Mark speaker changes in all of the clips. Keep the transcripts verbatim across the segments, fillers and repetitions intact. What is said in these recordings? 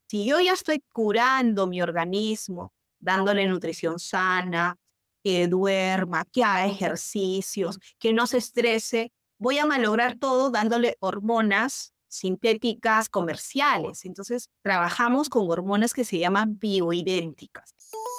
Speaker 1: Si yo ya estoy curando mi organismo, dándole nutrición sana, que duerma, que haga ejercicios, que no se estrese, voy a malograr todo dándole hormonas sintéticas comerciales. Entonces, trabajamos con hormonas que se llaman bioidénticas.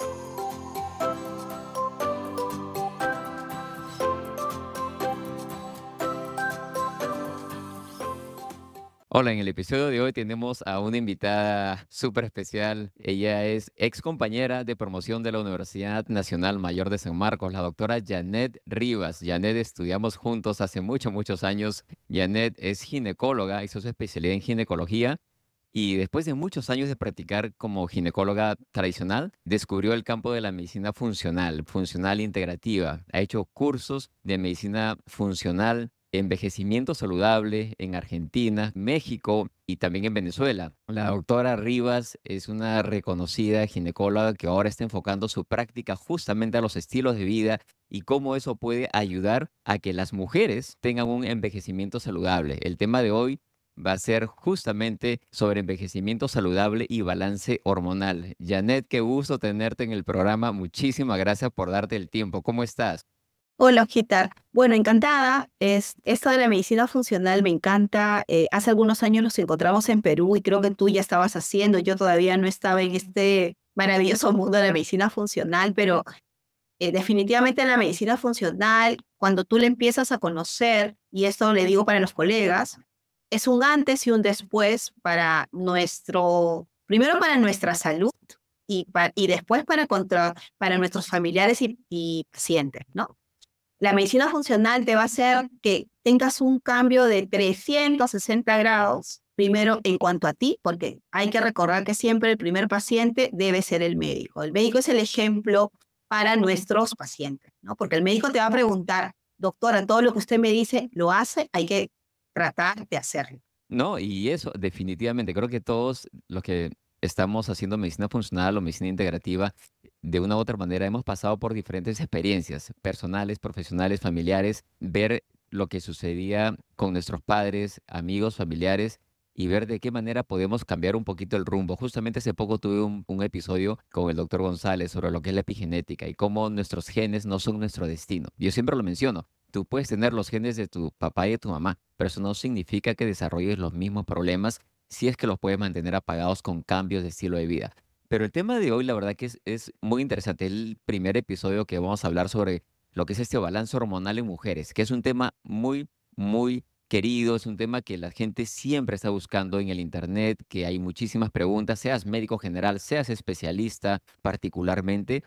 Speaker 2: Hola, en el episodio de hoy tenemos a una invitada súper especial. Ella es ex compañera de promoción de la Universidad Nacional Mayor de San Marcos, la doctora Janet Rivas. Janet, estudiamos juntos hace muchos, muchos años. Janet es ginecóloga, hizo su especialidad en ginecología y después de muchos años de practicar como ginecóloga tradicional, descubrió el campo de la medicina funcional, funcional integrativa. Ha hecho cursos de medicina funcional, envejecimiento saludable en Argentina, México y también en Venezuela. La doctora Rivas es una reconocida ginecóloga que ahora está enfocando su práctica justamente a los estilos de vida y cómo eso puede ayudar a que las mujeres tengan un envejecimiento saludable. El tema de hoy va a ser justamente sobre envejecimiento saludable y balance hormonal. Janet, qué gusto tenerte en el programa. Muchísimas gracias por darte el tiempo. ¿Cómo estás?
Speaker 1: Hola, Ojita. Bueno, encantada. Es, esto de la medicina funcional me encanta. Eh, hace algunos años nos encontramos en Perú y creo que tú ya estabas haciendo. Yo todavía no estaba en este maravilloso mundo de la medicina funcional, pero eh, definitivamente la medicina funcional, cuando tú le empiezas a conocer, y esto le digo para los colegas, es un antes y un después para nuestro, primero para nuestra salud y, pa- y después para, contra, para nuestros familiares y, y pacientes, ¿no? La medicina funcional te va a hacer que tengas un cambio de trescientos sesenta grados, primero en cuanto a ti, porque hay que recordar que siempre el primer paciente debe ser el médico. El médico es el ejemplo para nuestros pacientes, ¿no? Porque el médico te va a preguntar, doctora, todo lo que usted me dice, ¿lo hace? Hay que tratar de hacerlo.
Speaker 2: No, y eso, definitivamente, creo que todos los que estamos haciendo medicina funcional o medicina integrativa, de una u otra manera hemos pasado por diferentes experiencias personales, profesionales, familiares, ver lo que sucedía con nuestros padres, amigos, familiares y ver de qué manera podemos cambiar un poquito el rumbo. Justamente hace poco tuve un, un episodio con el doctor González sobre lo que es la epigenética y cómo nuestros genes no son nuestro destino. Yo siempre lo menciono. Tú puedes tener los genes de tu papá y de tu mamá, pero eso no significa que desarrolles los mismos problemas si es que los puedes mantener apagados con cambios de estilo de vida. Pero el tema de hoy, la verdad que es, es muy interesante. El primer episodio que vamos a hablar sobre lo que es este balance hormonal en mujeres, que es un tema muy, muy querido, es un tema que la gente siempre está buscando en el internet, que hay muchísimas preguntas, seas médico general, seas especialista particularmente.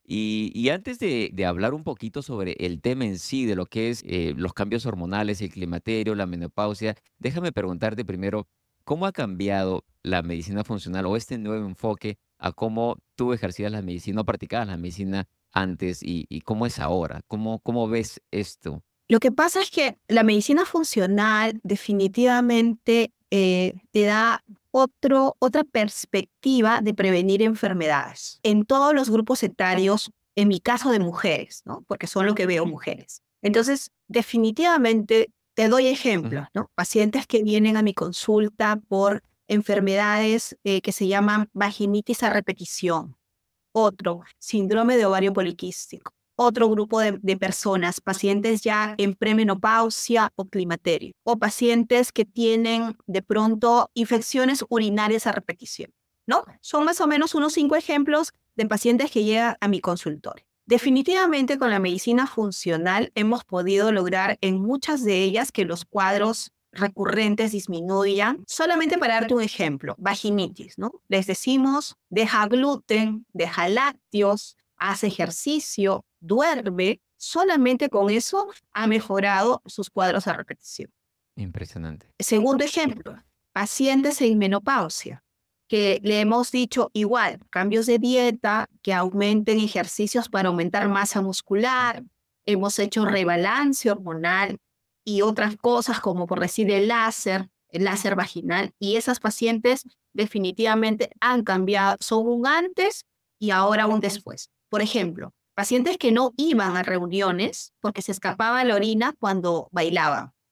Speaker 2: Y, y antes de, de hablar un poquito sobre el tema en sí, de lo que es eh, los cambios hormonales, el climaterio, la menopausia, déjame preguntarte primero, ¿cómo ha cambiado la medicina funcional o este nuevo enfoque a cómo tú ejercías la medicina o practicabas la medicina antes y, y cómo es ahora? ¿Cómo, cómo ves esto?
Speaker 1: Lo que pasa es que la medicina funcional definitivamente eh, te da otro, otra perspectiva de prevenir enfermedades en todos los grupos etarios, en mi caso de mujeres, ¿no? Porque son lo que veo mujeres. Entonces, definitivamente te doy
Speaker 2: Ujú.
Speaker 1: ejemplos, ¿no? Pacientes que vienen a mi consulta por enfermedades eh, que se llaman vaginitis a repetición, otro, síndrome de ovario poliquístico. Otro grupo de, de personas, pacientes ya en premenopausia o climaterio, o pacientes que tienen de pronto infecciones urinarias a repetición, ¿no? Son más o menos unos cinco ejemplos de pacientes que llegan a mi consultorio. Definitivamente con la medicina funcional hemos podido lograr en muchas de ellas que los cuadros recurrentes disminuyan. Solamente para darte un ejemplo, vaginitis, ¿no? Les decimos, deja gluten, deja lácteos, hace ejercicio, duerme. Solamente con eso ha mejorado sus cuadros a repetición.
Speaker 2: Impresionante.
Speaker 1: Segundo ejemplo, pacientes en menopausia, que le hemos dicho igual, cambios de dieta, que aumenten ejercicios para aumentar masa muscular, hemos hecho rebalance hormonal y otras cosas como por decir el láser, el láser vaginal, y esas pacientes definitivamente han cambiado, son un antes y ahora un después. Por ejemplo, pacientes que no iban a reuniones porque se escapaba la orina cuando bailaban,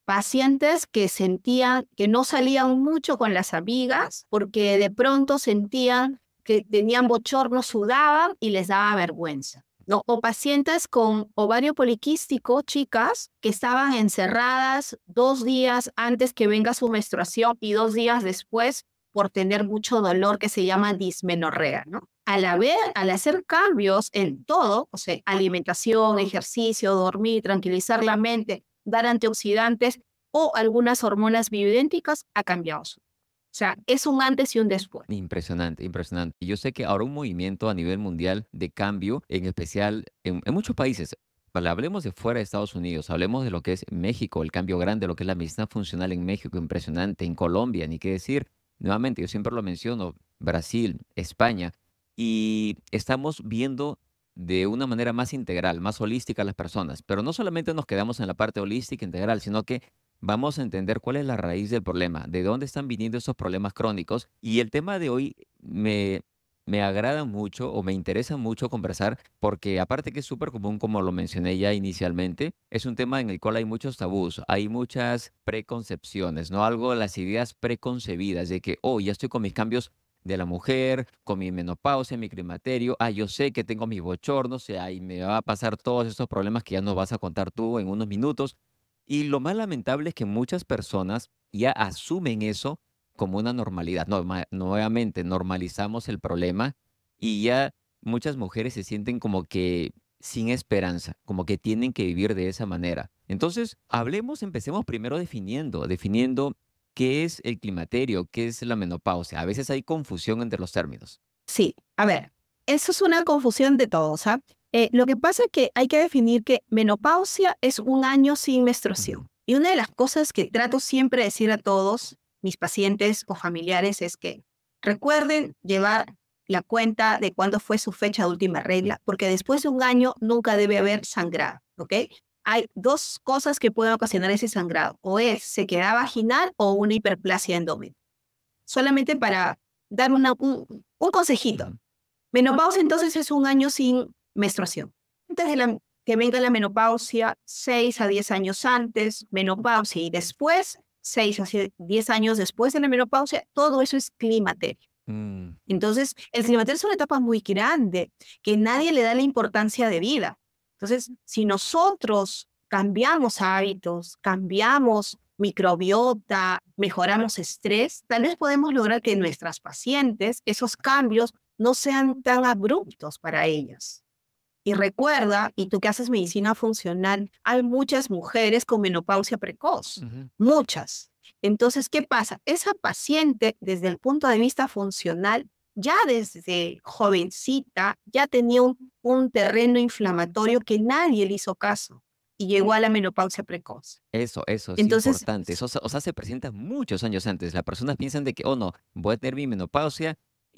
Speaker 1: pacientes que sentían que no salían mucho con las amigas porque de pronto sentían que tenían bochorno, sudaban y les daba vergüenza, ¿no? O pacientes con ovario poliquístico, chicas, que estaban encerradas dos días antes que venga su menstruación y dos días después por tener mucho dolor, que se llama dismenorrea, ¿no? Al, haber, al hacer cambios en todo, o sea, alimentación, ejercicio, dormir, tranquilizar la mente, dar antioxidantes o algunas hormonas bioidénticas, ha cambiado. O sea, es un antes y un después.
Speaker 2: Impresionante, impresionante. Yo sé que ahora un movimiento a nivel mundial de cambio, en especial en, en muchos países. Vale, hablemos de fuera de Estados Unidos, hablemos de lo que es México, el cambio grande, lo que es la medicina funcional en México, impresionante. En Colombia, ni qué decir. Nuevamente, yo siempre lo menciono, Brasil, España, y estamos viendo de una manera más integral, más holística a las personas. Pero no solamente nos quedamos en la parte holística integral, sino que vamos a entender cuál es la raíz del problema, de dónde están viniendo esos problemas crónicos. Y el tema de hoy me, me agrada mucho o me interesa mucho conversar porque aparte que es súper común, como lo mencioné ya inicialmente, es un tema en el cual hay muchos tabús, hay muchas preconcepciones, ¿no? Algo, las ideas preconcebidas de que, oh, ya estoy con mis cambios de la mujer, con mi menopausia, mi climaterio, ah, yo sé que tengo mis bochornos, y ahí me va a pasar todos esos problemas que ya nos vas a contar tú en unos minutos. Y lo más lamentable es que muchas personas ya asumen eso como una normalidad. No, ma- nuevamente, normalizamos el problema y ya muchas mujeres se sienten como que sin esperanza, como que tienen que vivir de esa manera. Entonces, hablemos, empecemos primero definiendo, definiendo qué es el climaterio, qué es la menopausia. A veces hay confusión entre los términos.
Speaker 1: Sí, a ver, eso es una confusión de todos, ¿ah? Eh, lo que pasa es que hay que definir que menopausia es un año sin
Speaker 2: Ujú.
Speaker 1: menstruación. Y una de las cosas que trato siempre de decir a todos mis pacientes o familiares es que recuerden llevar la cuenta de cuándo fue su fecha de última regla, porque después de un año nunca debe haber sangrado, ¿ok? Hay dos cosas que pueden ocasionar ese sangrado, o es sequedad vaginal o una hiperplasia endómetra. Solamente para dar una, un, un consejito.
Speaker 2: Ujú.
Speaker 1: Menopausia entonces es un año sin menstruación. Antes de la, que venga la menopausia, seis a diez años antes, menopausia y después, seis a diez años después de la menopausia, todo eso es climaterio.
Speaker 2: Mm,
Speaker 1: Entonces, el climaterio es una etapa muy grande que nadie le da la importancia de vida. Entonces, si nosotros cambiamos hábitos, cambiamos microbiota, mejoramos estrés, tal vez podemos lograr que nuestras pacientes, esos cambios no sean tan abruptos para ellas. Y recuerda, y tú que haces medicina funcional, hay muchas mujeres con menopausia precoz,
Speaker 2: ujú.
Speaker 1: muchas. Entonces, ¿qué pasa? Esa paciente, desde el punto de vista funcional, ya desde jovencita, ya tenía un, un terreno inflamatorio que nadie le hizo caso y llegó a la menopausia precoz.
Speaker 2: Eso, eso es
Speaker 1: Entonces,
Speaker 2: importante. Eso, se- o sea, se presenta muchos años antes. Las personas piensan de que, oh, no, voy a tener mi menopausia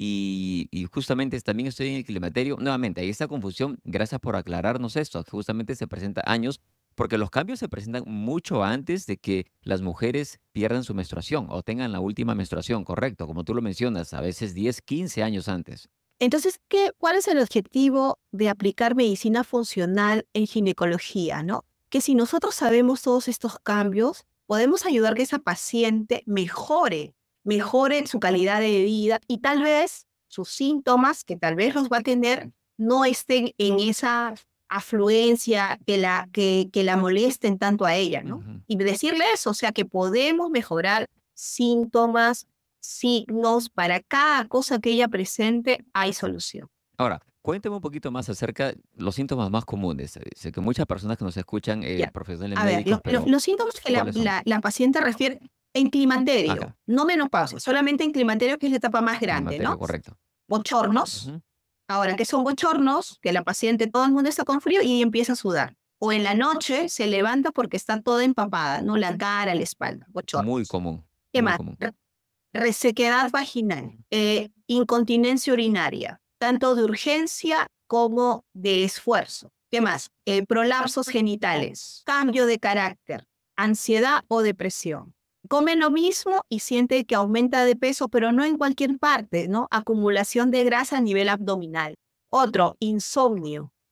Speaker 2: y, y justamente también estoy en el climaterio. Nuevamente, hay esta confusión. Gracias por aclararnos esto. Que justamente se presenta años, porque los cambios se presentan mucho antes de que las mujeres pierdan su menstruación o tengan la última menstruación, correcto, como tú lo mencionas, a veces diez, quince años antes.
Speaker 1: entonces ¿qué, ¿cuál es el objetivo de aplicar medicina funcional en ginecología, no? Que si nosotros sabemos todos estos cambios, podemos ayudar que esa paciente mejore, mejore su calidad de vida y tal vez sus síntomas, que tal vez los va a tener, no estén en esa afluencia que la, que, que la molesten tanto a ella, ¿no?
Speaker 2: Ujú.
Speaker 1: Y decirle eso, o sea, que podemos mejorar síntomas, signos, para cada cosa que ella presente hay solución.
Speaker 2: Ahora, cuéntame un poquito más acerca de los síntomas más comunes. Eh, Sé que muchas personas que nos escuchan, eh,
Speaker 1: Ya.
Speaker 2: profesionales
Speaker 1: A ver, lo-
Speaker 2: médicos,
Speaker 1: lo-
Speaker 2: pero
Speaker 1: los síntomas que la,
Speaker 2: ¿cuáles son?
Speaker 1: la- la paciente refiere en climaterio,
Speaker 2: Acá,
Speaker 1: no menopausia, solamente en climaterio, que es la etapa más grande,
Speaker 2: climaterio,
Speaker 1: ¿no?
Speaker 2: correcto.
Speaker 1: Bochornos.
Speaker 2: Ujú.
Speaker 1: Ahora, ¿qué son bochornos? Que la paciente, todo el mundo está con frío y empieza a sudar. O en la noche se levanta porque está toda empapada, ¿no? La cara, la espalda,
Speaker 2: Muy
Speaker 1: bochornos.
Speaker 2: común,
Speaker 1: ¿Qué
Speaker 2: muy
Speaker 1: más?
Speaker 2: común.
Speaker 1: Resequedad vaginal, eh, incontinencia urinaria, tanto de urgencia como de esfuerzo. ¿Qué más? Eh, prolapsos genitales, cambio de carácter, ansiedad o depresión. Come lo mismo y siente que aumenta de peso, pero no en cualquier parte, ¿no? Acumulación de grasa a nivel abdominal. Otro, insomnio,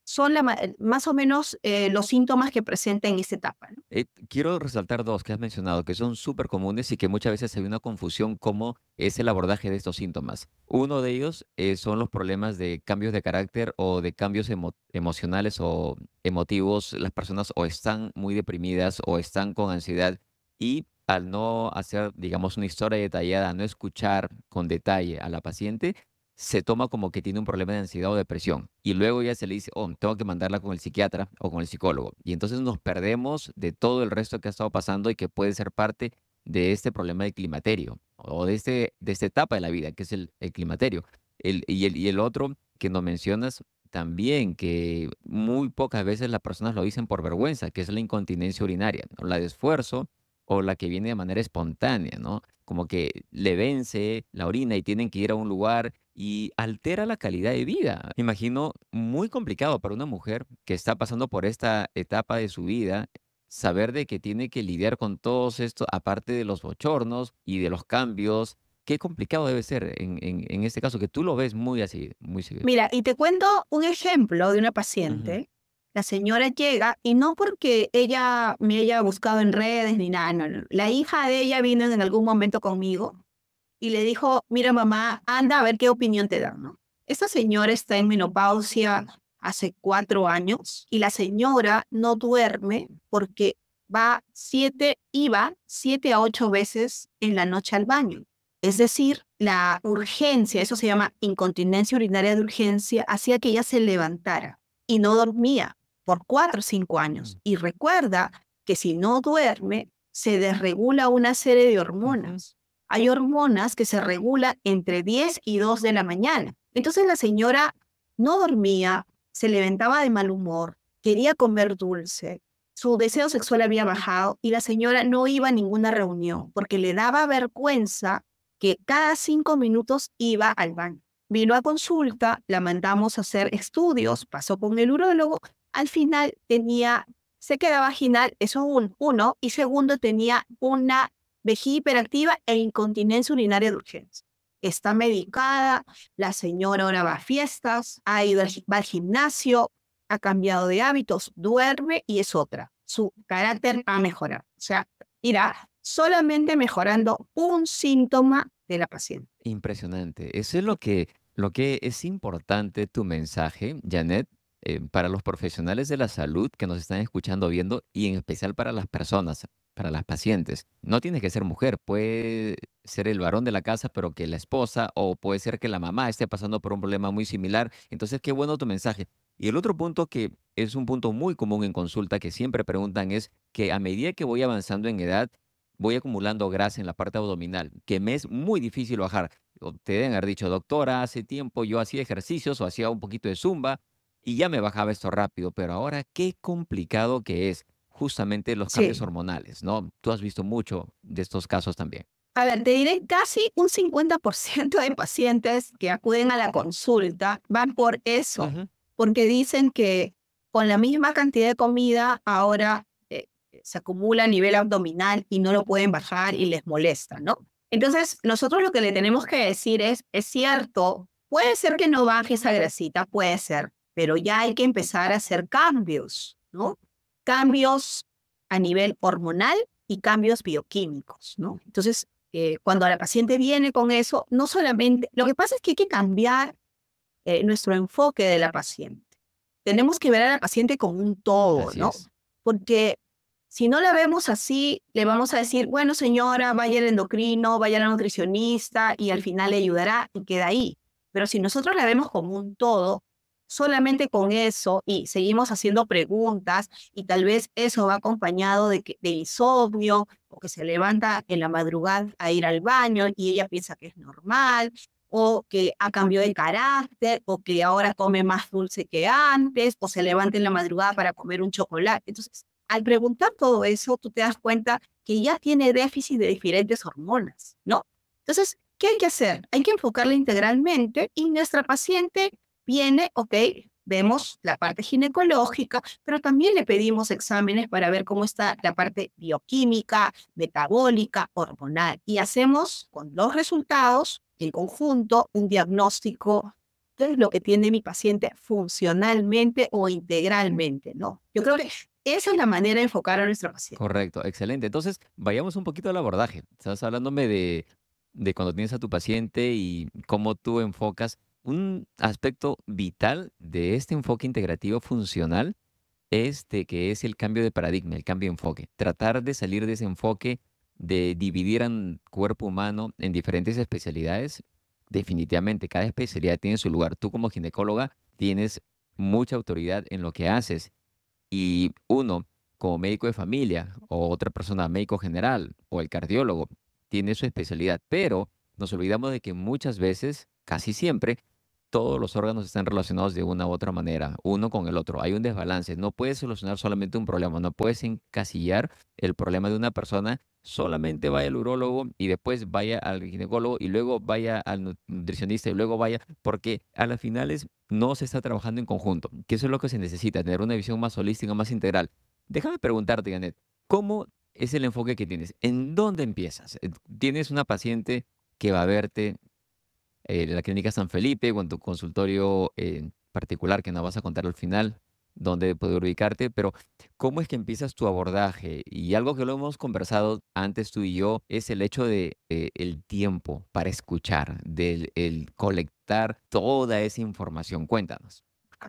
Speaker 1: son la, ma- más o menos eh, los síntomas que presenta en esta etapa, ¿no?
Speaker 2: Eh, quiero resaltar dos que has mencionado, que son súper comunes y que muchas veces hay una confusión cómo es el abordaje de estos síntomas. Uno de ellos eh, son los problemas de cambios de carácter o de cambios emo- emocionales o emotivos. Las personas o están muy deprimidas o están con ansiedad y al no hacer, digamos, una historia detallada, no escuchar con detalle a la paciente, se toma como que tiene un problema de ansiedad o depresión. Y luego ya se le dice, oh, tengo que mandarla con el psiquiatra o con el psicólogo. Y entonces nos perdemos de todo el resto que ha estado pasando y que puede ser parte de este problema del climaterio o de, este, de esta etapa de la vida, que es el, el climaterio. El, y, el, y el otro que nos mencionas también, que muy pocas veces las personas lo dicen por vergüenza, que es la incontinencia urinaria, ¿no? La de esfuerzo o la que viene de manera espontánea, ¿no? Como que le vence la orina y tienen que ir a un lugar y altera la calidad de vida. Me imagino muy complicado para una mujer que está pasando por esta etapa de su vida, saber de que tiene que lidiar con todos esto, aparte de los bochornos y de los cambios. Qué complicado debe ser en, en, en este caso, que tú lo ves muy así, muy seguido.
Speaker 1: Mira, y te cuento un ejemplo de una
Speaker 2: Ujú.
Speaker 1: paciente. La señora llega y no porque ella me haya buscado en redes ni nada, no, no. La hija de ella vino en algún momento conmigo y le dijo, mira mamá, anda a ver qué opinión te dan, ¿no? Esta señora está en menopausia hace cuatro años y la señora no duerme porque va siete, iba siete a ocho veces en la noche al baño. Es decir, la urgencia, eso se llama incontinencia urinaria de urgencia, hacía que ella se levantara y no dormía por cuatro o cinco años.
Speaker 2: Mm.
Speaker 1: Y recuerda que si no duerme, se desregula una serie de
Speaker 2: Ujú.
Speaker 1: hormonas. Hay hormonas que se regulan entre diez y dos de la mañana. Entonces la señora no dormía, se levantaba de mal humor, quería comer dulce, su deseo sexual había bajado y la señora no iba a ninguna reunión porque le daba vergüenza que cada cinco minutos iba al baño. Vino a consulta, la mandamos a hacer estudios, pasó con el urólogo, al final tenía sequedad vaginal, eso un, uno, y segundo tenía una vejiga hiperactiva e incontinencia urinaria de urgencia. Está medicada, la señora ahora va a fiestas, ha ido al, gi- va al gimnasio, ha cambiado de hábitos, duerme y es otra. Su carácter ha mejorado. O sea, irá solamente mejorando un síntoma de la paciente.
Speaker 2: Impresionante. Eso es lo que, lo que es importante tu mensaje, Janet, eh, para los profesionales de la salud que nos están escuchando, viendo, y en especial para las personas, para las pacientes. No tiene que ser mujer, puede ser el varón de la casa, pero que la esposa, o puede ser que la mamá esté pasando por un problema muy similar. Entonces, qué bueno tu mensaje. Y el otro punto que es un punto muy común en consulta que siempre preguntan es que a medida que voy avanzando en edad, voy acumulando grasa en la parte abdominal, que me es muy difícil bajar. O te deben haber dicho, doctora, hace tiempo yo hacía ejercicios o hacía un poquito de zumba y ya me bajaba esto rápido, pero ahora qué complicado que es justamente los cambios
Speaker 1: Sí.
Speaker 2: hormonales, ¿no? Tú has visto mucho de estos casos también.
Speaker 1: A ver, te diré, casi un cincuenta por ciento de pacientes que acuden a la consulta van por eso,
Speaker 2: Ujú.
Speaker 1: porque dicen que con la misma cantidad de comida ahora eh, se acumula a nivel abdominal y no lo pueden bajar y les molesta, ¿no? Entonces, nosotros lo que le tenemos que decir es, es cierto, puede ser que no baje esa grasita, puede ser, pero ya hay que empezar a hacer cambios, ¿no? Cambios a nivel hormonal y cambios bioquímicos, ¿no? Entonces, eh, cuando la paciente viene con eso, no solamente, lo que pasa es que hay que cambiar eh, nuestro enfoque de la paciente. Tenemos que ver a la paciente como un todo,
Speaker 2: Así
Speaker 1: ¿no?
Speaker 2: es.
Speaker 1: Porque si no la vemos así, le vamos a decir, bueno, señora, vaya al endocrino, vaya a la nutricionista y al final le ayudará y queda ahí. Pero si nosotros la vemos como un todo, solamente con eso y seguimos haciendo preguntas y tal vez eso va acompañado de, que, de insomnio o que se levanta en la madrugada a ir al baño y ella piensa que es normal o que ha cambiado de carácter, o que ahora come más dulce que antes, o se levanta en la madrugada para comer un chocolate. Entonces, al preguntar todo eso, tú te das cuenta que ya tiene déficit de diferentes hormonas, ¿no? Entonces, ¿qué hay que hacer? Hay que enfocarla integralmente y nuestra paciente viene, ok, vemos la parte ginecológica, pero también le pedimos exámenes para ver cómo está la parte bioquímica, metabólica, hormonal. Y hacemos con los resultados, en conjunto, un diagnóstico esto es lo que tiene mi paciente funcionalmente o integralmente, ¿no? Yo creo que esa es la manera de enfocar a nuestro paciente.
Speaker 2: Correcto, excelente. Entonces, vayamos un poquito al abordaje. Estás hablándome de, de cuando tienes a tu paciente y cómo tú enfocas. Un aspecto vital de este enfoque integrativo funcional es de que es el cambio de paradigma, el cambio de enfoque. Tratar de salir de ese enfoque de dividir al cuerpo humano en diferentes especialidades. Definitivamente, cada especialidad tiene su lugar. Tú como ginecóloga tienes mucha autoridad en lo que haces y uno, como médico de familia, o otra persona, médico general, o el cardiólogo, tiene su especialidad. Pero nos olvidamos de que muchas veces, casi siempre, todos los órganos están relacionados de una u otra manera, uno con el otro. Hay un desbalance. No puedes solucionar solamente un problema, no puedes encasillar el problema de una persona. Solamente vaya al urólogo y después vaya al ginecólogo y luego vaya al nu- nutricionista y luego vaya, porque a las finales no se está trabajando en conjunto, que eso es lo que se necesita, tener una visión más holística, más integral. Déjame preguntarte, Janet, ¿cómo es el enfoque que tienes? ¿En dónde empiezas? Eh, ¿Tienes una paciente que va a verte eh, en la clínica San Felipe o en tu consultorio eh, particular que nos vas a contar al final, dónde poder ubicarte? Pero ¿cómo es que empiezas tu abordaje? Y algo que lo hemos conversado antes tú y yo es el hecho de eh, el tiempo para escuchar, del el colectar toda esa información. Cuéntanos.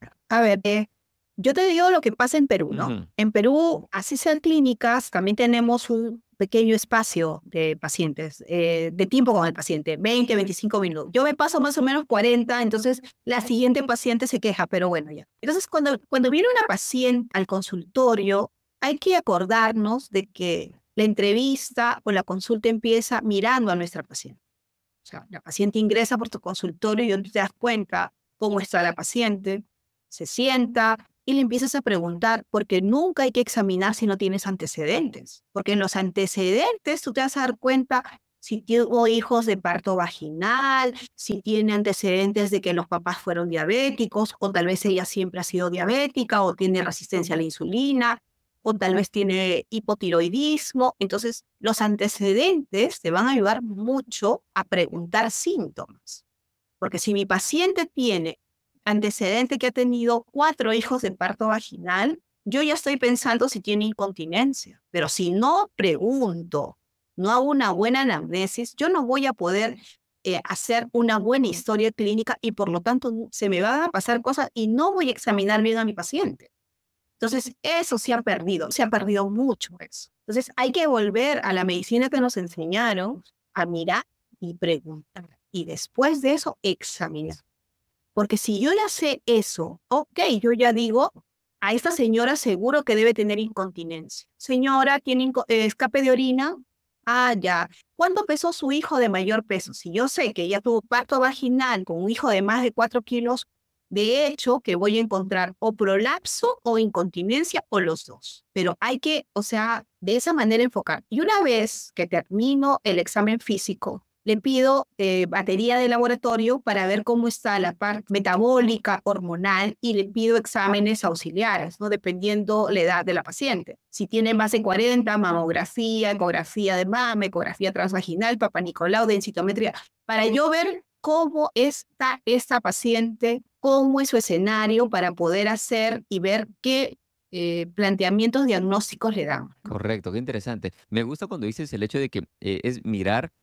Speaker 1: A ver, eh, yo te digo lo que pasa en Perú, ¿no?
Speaker 2: Ujú.
Speaker 1: En Perú, así sean clínicas, también tenemos un pequeño espacio de pacientes, eh, de tiempo con el paciente, veinte, veinticinco minutos. Yo me paso más o menos cuarenta, entonces la siguiente paciente se queja, pero bueno, ya. Entonces, cuando, cuando viene una paciente al consultorio, hay que acordarnos de que la entrevista o la consulta empieza mirando a nuestra paciente. O sea, la paciente ingresa por tu consultorio y donde te das cuenta cómo está la paciente, se sienta y le empiezas a preguntar, porque nunca hay que examinar si no tienes antecedentes, porque en los antecedentes tú te vas a dar cuenta si tuvo hijos de parto vaginal, si tiene antecedentes de que los papás fueron diabéticos, o tal vez ella siempre ha sido diabética, o tiene resistencia a la insulina, o tal vez tiene hipotiroidismo. Entonces, los antecedentes te van a ayudar mucho a preguntar síntomas. Porque si mi paciente tiene antecedente que ha tenido cuatro hijos de parto vaginal, yo ya estoy pensando si tiene incontinencia. Pero si no pregunto, no hago una buena anamnesis, yo no voy a poder eh, hacer una buena historia clínica y por lo tanto se me van a pasar cosas y no voy a examinar bien a mi paciente. Entonces, eso se ha perdido, se ha perdido mucho eso. Entonces, hay que volver a la medicina que nos enseñaron a mirar y preguntar. Y después de eso, examinar. Porque si yo ya sé eso, ok, yo ya digo, a esta señora seguro que debe tener incontinencia. Señora, ¿tiene inco- eh, escape de orina? Ah, ya. ¿Cuánto pesó su hijo de mayor peso? Si yo sé que ella tuvo parto vaginal con un hijo de más de cuatro kilos, de hecho que voy a encontrar o prolapso o incontinencia o los dos. Pero hay que, o sea, de esa manera enfocar. Y una vez que termino el examen físico, le pido eh, batería de laboratorio para ver cómo está la parte metabólica, hormonal, y le pido exámenes auxiliares, ¿no? Dependiendo la edad de la paciente. Si tiene más de cuarenta, mamografía, ecografía de mama, ecografía transvaginal, papá Nicolau, densitometría, para yo ver cómo está esta paciente, cómo es su escenario para poder hacer y ver qué eh, planteamientos diagnósticos le dan, ¿no?
Speaker 2: Correcto, qué interesante. Me gusta cuando dices el hecho de que eh, es mirar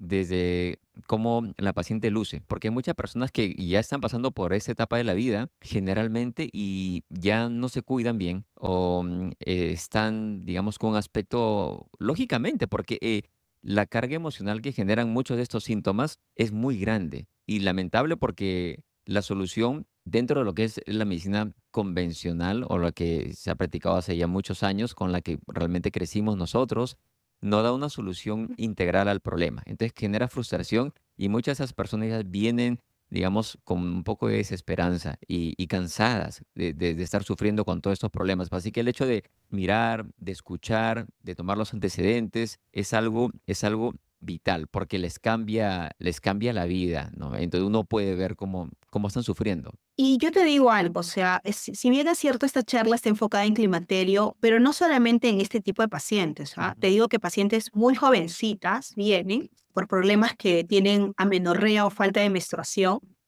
Speaker 2: desde cómo la paciente luce, porque hay muchas personas que ya están pasando por esa etapa de la vida generalmente y ya no se cuidan bien o mm, eh, están, digamos, con un aspecto, lógicamente, porque eh, la carga emocional que generan muchos de estos síntomas es muy grande y lamentable porque la solución dentro de lo que es la medicina convencional o la que se ha practicado hace ya muchos años, con la que realmente crecimos nosotros, no da una solución integral al problema. Entonces genera frustración y muchas de esas personas ya vienen, digamos, con un poco de desesperanza y, y cansadas de, de- de estar sufriendo con todos estos problemas. Así que el hecho de mirar, de escuchar, de tomar los antecedentes, es algo, es algo vital porque les cambia, les cambia la vida, ¿no? Entonces uno puede ver cómo, cómo están sufriendo.
Speaker 1: Y yo te digo algo, o sea, es- si bien es cierto, esta charla está enfocada en climaterio, pero no solamente en este tipo de pacientes, ¿ah? Te
Speaker 2: Ujú.
Speaker 1: digo que pacientes muy jovencitas vienen por problemas que tienen amenorrea o falta de menstruación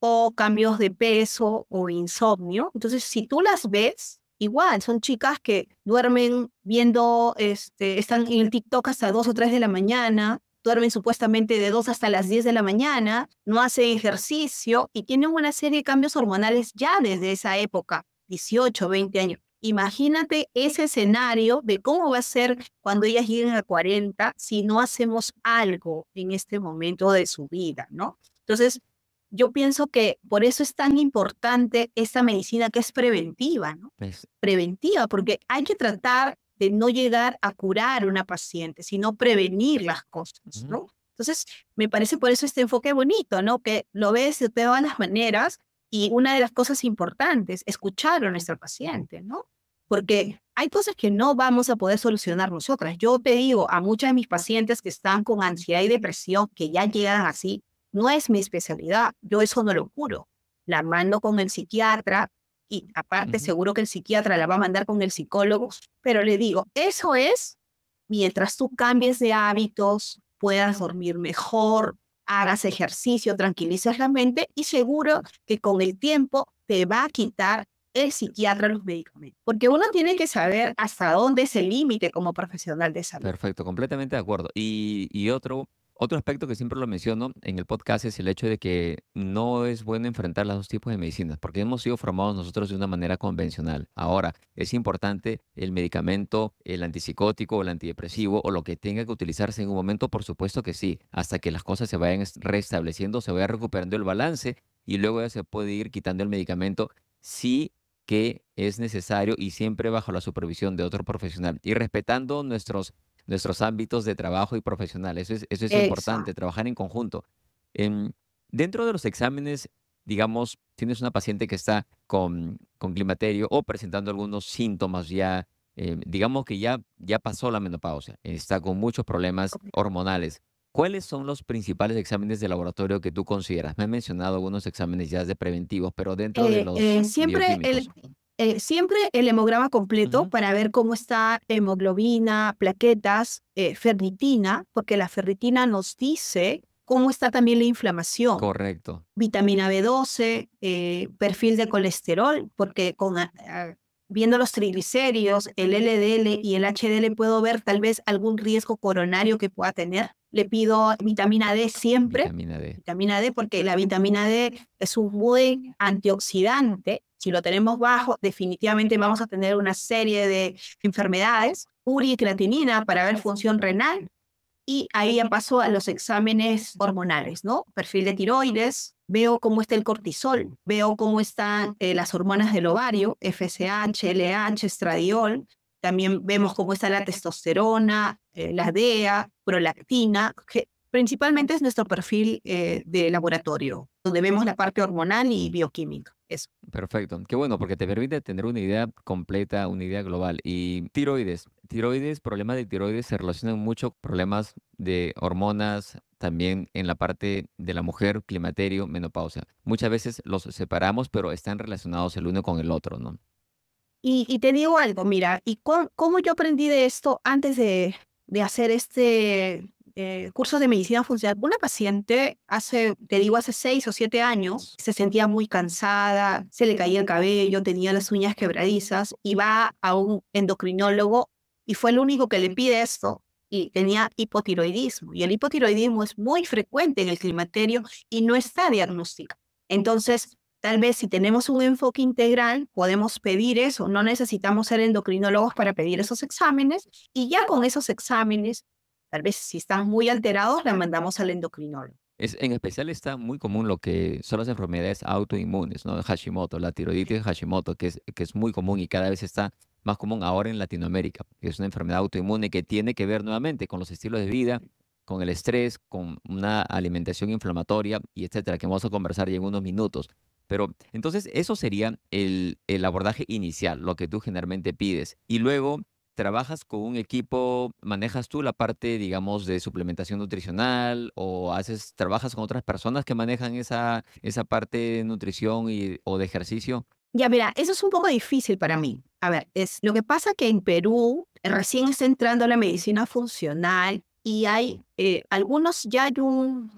Speaker 1: o cambios de peso o insomnio. Entonces, si tú las ves, igual, son chicas que duermen viendo, este, están en el TikTok hasta dos o tres de la mañana, duermen supuestamente de dos hasta las diez de la mañana, no hacen ejercicio y tienen una serie de cambios hormonales ya desde esa época, dieciocho, veinte años. Imagínate ese escenario de cómo va a ser cuando ellas lleguen a cuarenta si no hacemos algo en este momento de su vida, ¿no? Entonces, yo pienso que por eso es tan importante esta medicina que es preventiva, ¿no?
Speaker 2: Pues,
Speaker 1: Preventiva, porque hay que tratar de no llegar a curar a una paciente, sino prevenir las cosas,
Speaker 2: ujú,
Speaker 1: ¿no? Entonces, me parece por eso este enfoque bonito, ¿no? Que lo ves de todas las maneras y una de las cosas importantes, escuchar a nuestra paciente, ¿no? Porque hay cosas que no vamos a poder solucionar nosotras. Yo te digo, a muchas de mis pacientes que están con ansiedad y depresión, que ya llegan así, no es mi especialidad, yo eso no lo curo. La mando con el psiquiatra y aparte
Speaker 2: ujú.
Speaker 1: seguro que el psiquiatra la va a mandar con el psicólogo, pero le digo, eso es mientras tú cambies de hábitos, puedas dormir mejor, hagas ejercicio, tranquilices la mente y seguro que con el tiempo te va a quitar el psiquiatra los medicamentos. Porque uno tiene que saber hasta dónde es el límite como profesional de salud.
Speaker 2: Perfecto, completamente de acuerdo. Y, y otro, otro aspecto que siempre lo menciono en el podcast es el hecho de que no es bueno enfrentar los dos tipos de medicinas, porque hemos sido formados nosotros de una manera convencional. Ahora, es importante el medicamento, el antipsicótico o el antidepresivo o lo que tenga que utilizarse en un momento, por supuesto que sí, hasta que las cosas se vayan es- restableciendo, se vaya recuperando el balance y luego ya se puede ir quitando el medicamento. Sí que es necesario y siempre bajo la supervisión de otro profesional y respetando nuestros nuestros ámbitos de trabajo y profesional. Eso es, eso es importante,
Speaker 1: Exacto.
Speaker 2: trabajar en conjunto. Em, Dentro de los exámenes, digamos, tienes una paciente que está con, con climaterio o presentando algunos síntomas ya, eh, digamos que ya, ya pasó la menopausia, está con muchos problemas hormonales. ¿Cuáles son los principales exámenes de laboratorio que tú consideras? Me has mencionado algunos exámenes ya de preventivos, pero dentro de
Speaker 1: Eh, eh,
Speaker 2: los
Speaker 1: siempre, el,
Speaker 2: bioquímicos.
Speaker 1: eh, siempre el hemograma completo
Speaker 2: Ujú,
Speaker 1: para ver cómo está hemoglobina, plaquetas, eh, ferritina, porque la ferritina nos dice cómo está también la inflamación.
Speaker 2: correcto.
Speaker 1: Vitamina B doce, eh, perfil de colesterol, porque con, a- a- viendo los triglicéridos, el L D L y el H D L puedo ver tal vez algún riesgo coronario que pueda tener. Le pido vitamina D siempre,
Speaker 2: Vitamina D.
Speaker 1: vitamina D, porque la vitamina D es un buen antioxidante. Si lo tenemos bajo, definitivamente vamos a tener una serie de enfermedades. Uri y creatinina para ver función renal, y ahí ya paso a los exámenes hormonales, ¿no? Perfil de tiroides, veo cómo está el cortisol, veo cómo están eh, las hormonas del ovario, F S H, L H, estradiol, también vemos cómo está la testosterona, eh, la D E A, prolactina, que principalmente es nuestro perfil eh, de laboratorio, donde vemos la parte hormonal y bioquímica. Eso.
Speaker 2: Perfecto. Qué bueno, porque te permite tener una idea completa, una idea global. Y tiroides. Tiroides, problemas de tiroides se relacionan mucho con problemas de hormonas, también en la parte de la mujer, climaterio, menopausia. Muchas veces los separamos, pero están relacionados el uno con el otro, ¿no?
Speaker 1: Y, y te digo algo, mira, ¿y cu- cómo yo aprendí de esto antes de, de hacer este eh, curso de medicina funcional? Una paciente hace, te digo, hace seis o siete años, se sentía muy cansada, se le caía el cabello, tenía las uñas quebradizas y va a un endocrinólogo y fue el único que le pide esto y tenía hipotiroidismo. Y el hipotiroidismo es muy frecuente en el climaterio y no está diagnosticado. Entonces, tal vez si tenemos un enfoque integral, podemos pedir eso. No necesitamos ser endocrinólogos para pedir esos exámenes y ya con esos exámenes, tal vez si están muy alterados, la mandamos al endocrinólogo.
Speaker 2: Es, en especial está muy común lo que son las enfermedades autoinmunes, ¿no? Hashimoto, la tiroiditis Hashimoto, que es, que es muy común y cada vez está más común ahora en Latinoamérica. Que es una enfermedad autoinmune que tiene que ver nuevamente con los estilos de vida, con el estrés, con una alimentación inflamatoria y etcétera, que vamos a conversar ya en unos minutos. Pero entonces eso sería el, el abordaje inicial, lo que tú generalmente pides. Y luego ¿trabajas con un equipo, manejas tú la parte, digamos, de suplementación nutricional o haces, trabajas con otras personas que manejan esa, esa parte de nutrición y, o de ejercicio?
Speaker 1: Ya, mira, eso es un poco difícil para mí. A ver, es lo que pasa que en Perú recién está entrando la medicina funcional y hay eh, algunos, ya hay un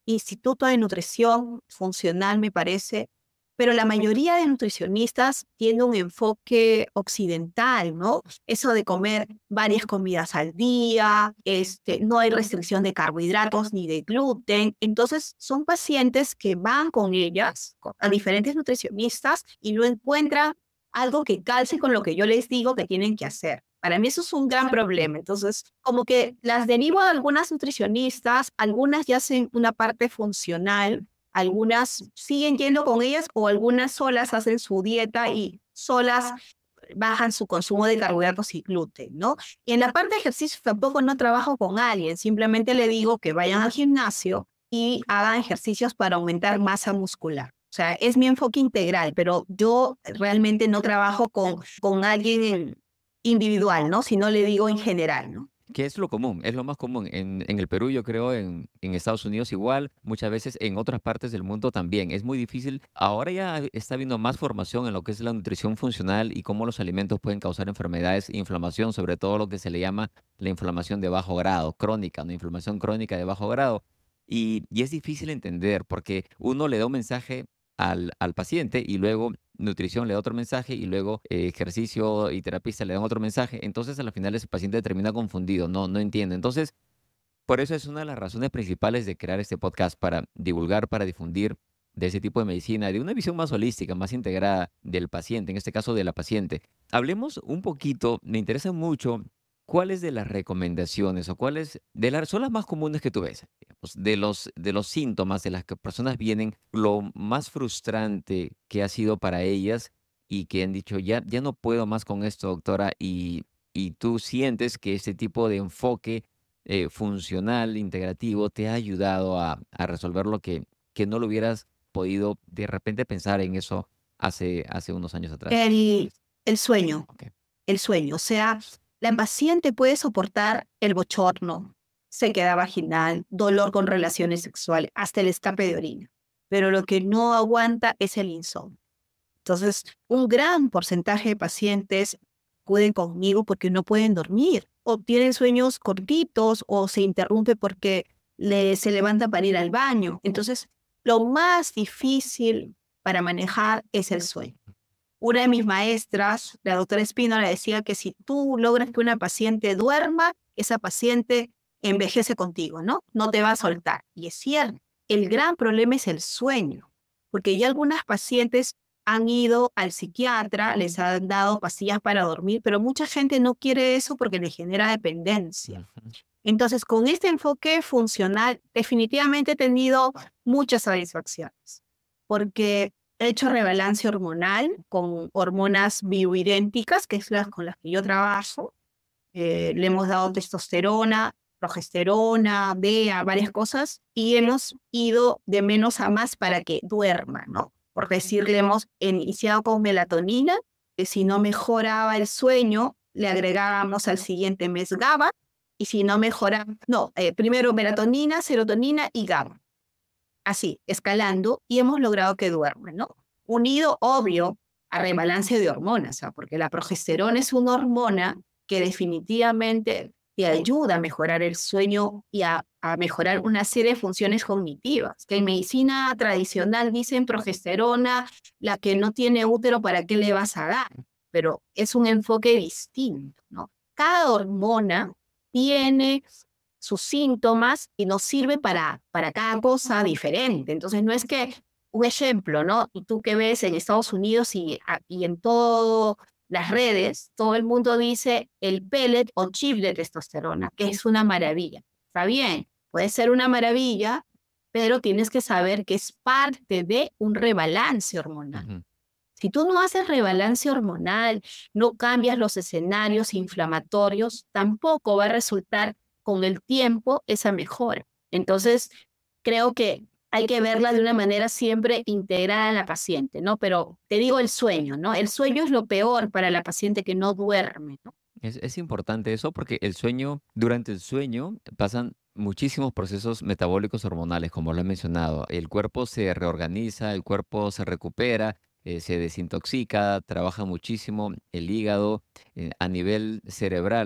Speaker 1: Instituto de Nutrición Funcional, me parece, pero la mayoría de nutricionistas tiene un enfoque occidental, ¿no? Eso de comer varias comidas al día, este, no hay restricción de carbohidratos ni de gluten. Entonces, son pacientes que van con ellas, con- a diferentes nutricionistas, y no encuentran algo que calce con lo que yo les digo que tienen que hacer. Para mí eso es un gran problema. Entonces, como que las derivo a algunas nutricionistas, algunas ya hacen una parte funcional, algunas siguen yendo con ellas o algunas solas hacen su dieta y solas bajan su consumo de carbohidratos y gluten, ¿no? Y en la parte de ejercicio tampoco no trabajo con alguien, simplemente le digo que vayan al gimnasio y hagan ejercicios para aumentar masa muscular. O sea, es mi enfoque integral, pero yo realmente no trabajo con, con alguien en- individual, ¿no? Sino le digo en general, ¿no?
Speaker 2: Que es lo común, es lo más común. En, en el Perú, yo creo, en, en Estados Unidos igual, muchas veces en otras partes del mundo también. Es muy difícil. Ahora ya está habiendo más formación en lo que es la nutrición funcional y cómo los alimentos pueden causar enfermedades, inflamación, sobre todo lo que se le llama la inflamación de bajo grado, crónica, ¿no? Inflamación crónica de bajo grado. Y, y es difícil entender porque uno le da un mensaje al, al paciente y luego nutrición le da otro mensaje y luego eh, ejercicio y terapista le dan otro mensaje. Entonces, al final ese paciente termina confundido, no, no entiende. Entonces, por eso es una de las razones principales de crear este podcast, para divulgar, para difundir de ese tipo de medicina, de una visión más holística, más integrada del paciente, en este caso de la paciente. Hablemos un poquito, me interesa mucho, cuáles de las recomendaciones o cuáles de las son las más comunes que tú ves, digamos, de los, de los síntomas de las que personas vienen, lo más frustrante que ha sido para ellas y que han dicho, ya, ya no puedo más con esto, doctora, y, y tú sientes que este tipo de enfoque eh, funcional, integrativo, te ha ayudado a, a resolver lo que, que no lo hubieras podido de repente pensar en eso hace, hace unos años atrás.
Speaker 1: El, el sueño.
Speaker 2: Ok.
Speaker 1: El sueño. O sea, la paciente puede soportar el bochorno, sequedad vaginal, dolor con relaciones sexuales, hasta el escape de orina. Pero lo que no aguanta es el insomnio. Entonces, un gran porcentaje de pacientes acuden conmigo porque no pueden dormir o tienen sueños cortitos o se interrumpe porque le, se levanta para ir al baño. Entonces, lo más difícil para manejar es el sueño. Una de mis maestras, la doctora Espínola, decía que si tú logras que una paciente duerma, esa paciente envejece contigo, ¿no? No te va a soltar. Y es cierto, el gran problema es el sueño, porque ya algunas pacientes han ido al psiquiatra, les han dado pastillas para dormir, pero mucha gente no quiere eso porque le genera dependencia.
Speaker 2: Ujú.
Speaker 1: Entonces, con este enfoque funcional, definitivamente he tenido muchas satisfacciones, porque he hecho rebalance hormonal con hormonas bioidénticas, que es las con las que yo trabajo. Eh, le hemos dado testosterona, progesterona, D E A, varias cosas, y hemos ido de menos a más para que duerma, ¿no? Por decir, le hemos iniciado con melatonina, que si no mejoraba el sueño, le agregábamos al siguiente mes GABA, y si no mejora, no, eh, primero melatonina, serotonina y GABA. Así, escalando, y hemos logrado que duerma, ¿no? Unido, obvio, a rebalance de hormonas, ¿sabes? Porque la progesterona es una hormona que definitivamente te ayuda a mejorar el sueño y a, a mejorar una serie de funciones cognitivas. Que en medicina tradicional dicen progesterona, la que no tiene útero, ¿para qué le vas a dar? Pero es un enfoque distinto, ¿no? Cada hormona tiene sus síntomas y nos sirve para, para cada cosa diferente. Entonces, no es que, un ejemplo, ¿no? Y tú que ves en Estados Unidos y, a- y en todas las redes, todo el mundo dice el pellet o chip de testosterona, que es una maravilla. Está bien, puede ser una maravilla, pero tienes que saber que es parte de un rebalance hormonal.
Speaker 2: Ujú.
Speaker 1: Si tú no haces rebalance hormonal, no cambias los escenarios inflamatorios, tampoco va a resultar con el tiempo esa mejora. Entonces, creo que hay que verla de una manera siempre integrada en la paciente, ¿no? Pero te digo el sueño, ¿no? El sueño es lo peor para la paciente que no duerme, ¿no?
Speaker 2: Es, es importante eso porque el sueño, durante el sueño pasan muchísimos procesos metabólicos hormonales, como lo he mencionado. El cuerpo se reorganiza, el cuerpo se recupera, eh, se desintoxica, trabaja muchísimo el hígado eh, a nivel cerebral.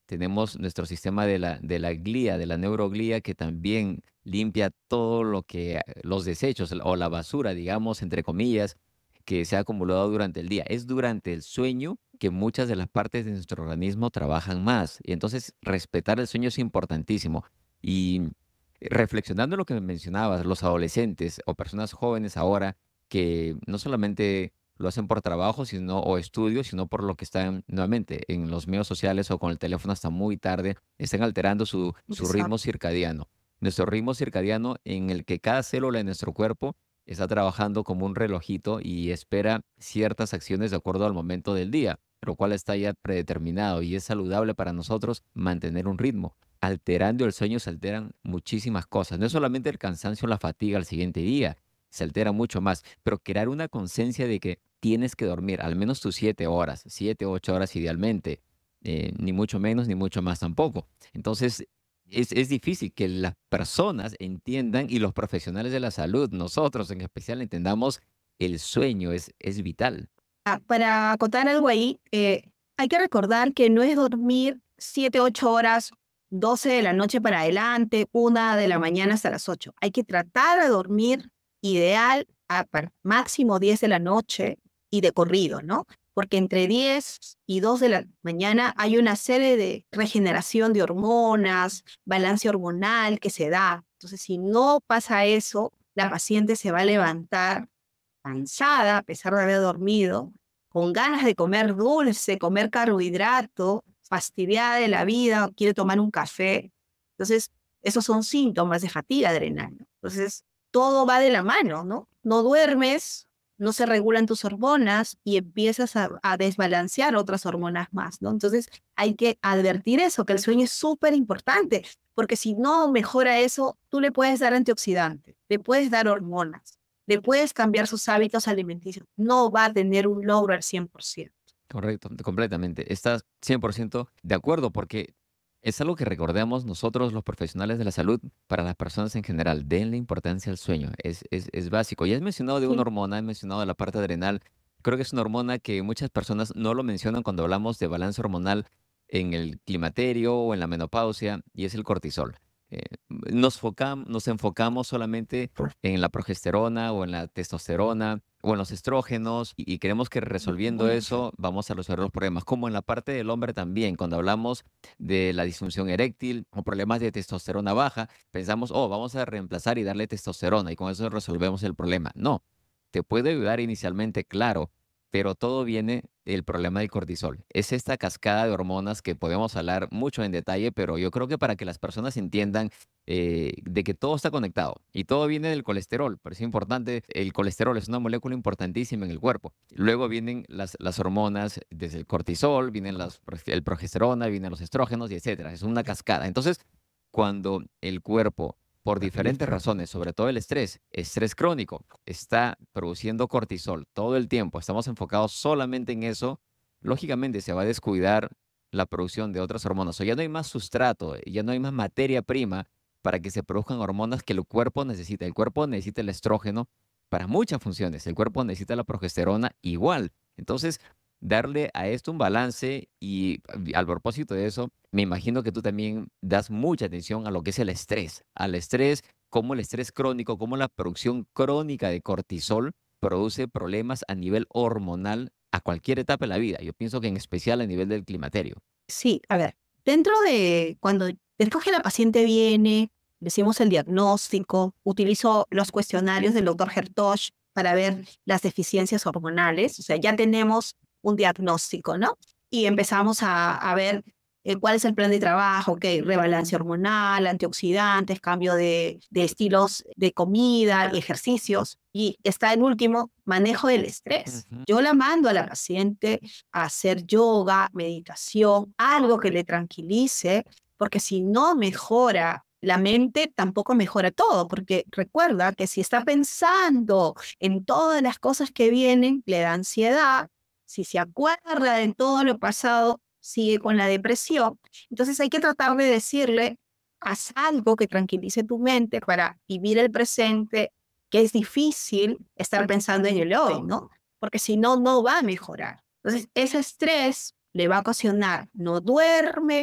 Speaker 2: tenemos nuestro sistema de la, de la glía, de la neuroglía, que también limpia todo lo que, los desechos o la basura, digamos, entre comillas, que se ha acumulado durante el día. Es durante el sueño que muchas de las partes de nuestro organismo trabajan más. Y entonces respetar el sueño es importantísimo. Y reflexionando en lo que mencionabas, los adolescentes o personas jóvenes ahora que no solamente lo hacen por trabajo sino, o estudio, sino por lo que están nuevamente en los medios sociales o con el teléfono hasta muy tarde, están alterando su, su ritmo
Speaker 1: Exacto.
Speaker 2: circadiano. Nuestro ritmo circadiano en el que cada célula de nuestro cuerpo está trabajando como un relojito y espera ciertas acciones de acuerdo al momento del día, lo cual está ya predeterminado y es saludable para nosotros mantener un ritmo. Alterando el sueño se alteran muchísimas cosas, no es solamente el cansancio o la fatiga al siguiente día, se altera mucho más, pero crear una conciencia de que tienes que dormir al menos tus siete horas, siete, ocho horas idealmente, eh, ni mucho menos ni mucho más tampoco. Entonces, es, es difícil que las personas entiendan y los profesionales de la salud, nosotros en especial, entendamos el sueño es, es vital.
Speaker 1: Ah, para acotar algo ahí, eh, hay que recordar que no es dormir siete, ocho horas, doce de la noche para adelante, una de la mañana hasta las ocho. Hay que tratar de dormir ideal a par- máximo diez de la noche y de corrido, ¿no? Porque entre diez y dos de la mañana hay una serie de regeneración de hormonas, balance hormonal que se da. Entonces, si no pasa eso, la paciente se va a levantar cansada, a pesar de haber dormido, con ganas de comer dulce, comer carbohidrato, fastidiada de la vida, quiere tomar un café. Entonces, esos son síntomas de fatiga adrenal, ¿no? Entonces, todo va de la mano, ¿no? No duermes, no se regulan tus hormonas y empiezas a, a desbalancear otras hormonas más, ¿no? Entonces, hay que advertir eso, que el sueño es súper importante, porque si no mejora eso, tú le puedes dar antioxidantes, le puedes dar hormonas, le puedes cambiar sus hábitos alimenticios, no va a tener un logro al cien por ciento.
Speaker 2: Correcto, completamente. Estás cien por ciento de acuerdo porque es algo que recordemos nosotros los profesionales de la salud para las personas en general. Denle importancia al sueño, es, es, es básico. Y has mencionado de una
Speaker 1: Sí.
Speaker 2: hormona, has mencionado de la parte adrenal. Creo que es una hormona que muchas personas no lo mencionan cuando hablamos de balance hormonal en el climaterio o en la menopausia y es el cortisol. Eh, nos, focam- nos enfocamos solamente en la progesterona o en la testosterona o en los estrógenos y, y creemos que resolviendo eso vamos a resolver los problemas, como en la parte del hombre también, cuando hablamos de la disfunción eréctil o problemas de testosterona baja, pensamos, oh, vamos a reemplazar y darle testosterona y con eso resolvemos el problema. No, te puede ayudar inicialmente, claro, pero todo viene del problema del cortisol. Es esta cascada de hormonas que podemos hablar mucho en detalle, pero yo creo que para que las personas entiendan eh, de que todo está conectado y todo viene del colesterol, pero es importante, el colesterol es una molécula importantísima en el cuerpo. Luego vienen las, las hormonas, desde el cortisol, vienen las, el progesterona, vienen los estrógenos y etcétera. Es una cascada. Entonces, cuando el cuerpo, por diferentes razones, sobre todo el estrés, estrés crónico, está produciendo cortisol todo el tiempo, estamos enfocados solamente en eso, lógicamente se va a descuidar la producción de otras hormonas. O ya no hay más sustrato, ya no hay más materia prima para que se produzcan hormonas que el cuerpo necesita. El cuerpo necesita el estrógeno para muchas funciones. El cuerpo necesita la progesterona igual. Entonces, darle a esto un balance y al propósito de eso, me imagino que tú también das mucha atención a lo que es el estrés, al estrés, cómo el estrés crónico, cómo la producción crónica de cortisol produce problemas a nivel hormonal a cualquier etapa de la vida. Yo pienso que en especial a nivel del climaterio.
Speaker 1: Sí, a ver, dentro de cuando después que la paciente viene, decimos el diagnóstico, utilizo los cuestionarios del doctor Hertosh para ver las deficiencias hormonales, o sea, ya tenemos un diagnóstico, ¿no? Y empezamos a, a ver eh, cuál es el plan de trabajo, ok, rebalance hormonal, antioxidantes, cambio de, de estilos de comida, ejercicios, y está el último, manejo del estrés.
Speaker 2: Ujú.
Speaker 1: Yo la mando a la paciente a hacer yoga, meditación, algo que le tranquilice, porque si no mejora la mente, tampoco mejora todo, porque recuerda que si está pensando en todas las cosas que vienen, le da ansiedad, si se acuerda de todo lo pasado, sigue con la depresión. Entonces hay que tratar de decirle, haz algo que tranquilice tu mente para vivir el presente, que es difícil estar pensando en el hoy, ¿no? Porque si no, no va a mejorar. Entonces, ese estrés le va a ocasionar, no duerme,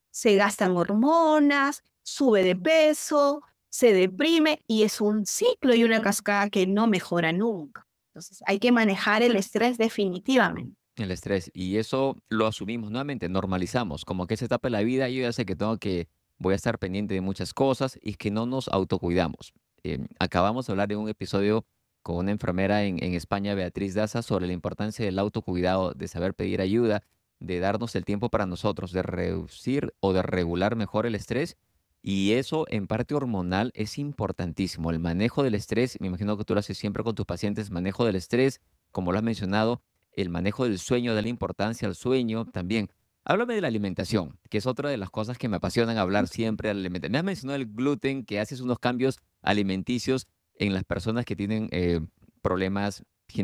Speaker 1: se gastan hormonas, sube de peso, se deprime y es un ciclo y una cascada que no mejora nunca. Entonces hay que manejar el estrés definitivamente.
Speaker 2: El estrés. Y eso lo asumimos nuevamente, normalizamos, como que esa etapa de la vida yo ya sé que tengo que, voy a estar pendiente de muchas cosas y que no nos autocuidamos. Eh, acabamos de hablar de un episodio con una enfermera en, en España, Beatriz Daza, sobre la importancia del autocuidado, de saber pedir ayuda, de darnos el tiempo para nosotros, de reducir o de regular mejor el estrés. Y eso en parte hormonal es importantísimo. El manejo del estrés, me imagino que tú lo haces siempre con tus pacientes, manejo del estrés, como lo has mencionado, el manejo del sueño, de la importancia al sueño también. Háblame de la alimentación, que es otra de las cosas que me apasionan hablar siempre. de la alimenta- Me has mencionado el gluten, que haces unos cambios alimenticios en las personas que tienen eh, problemas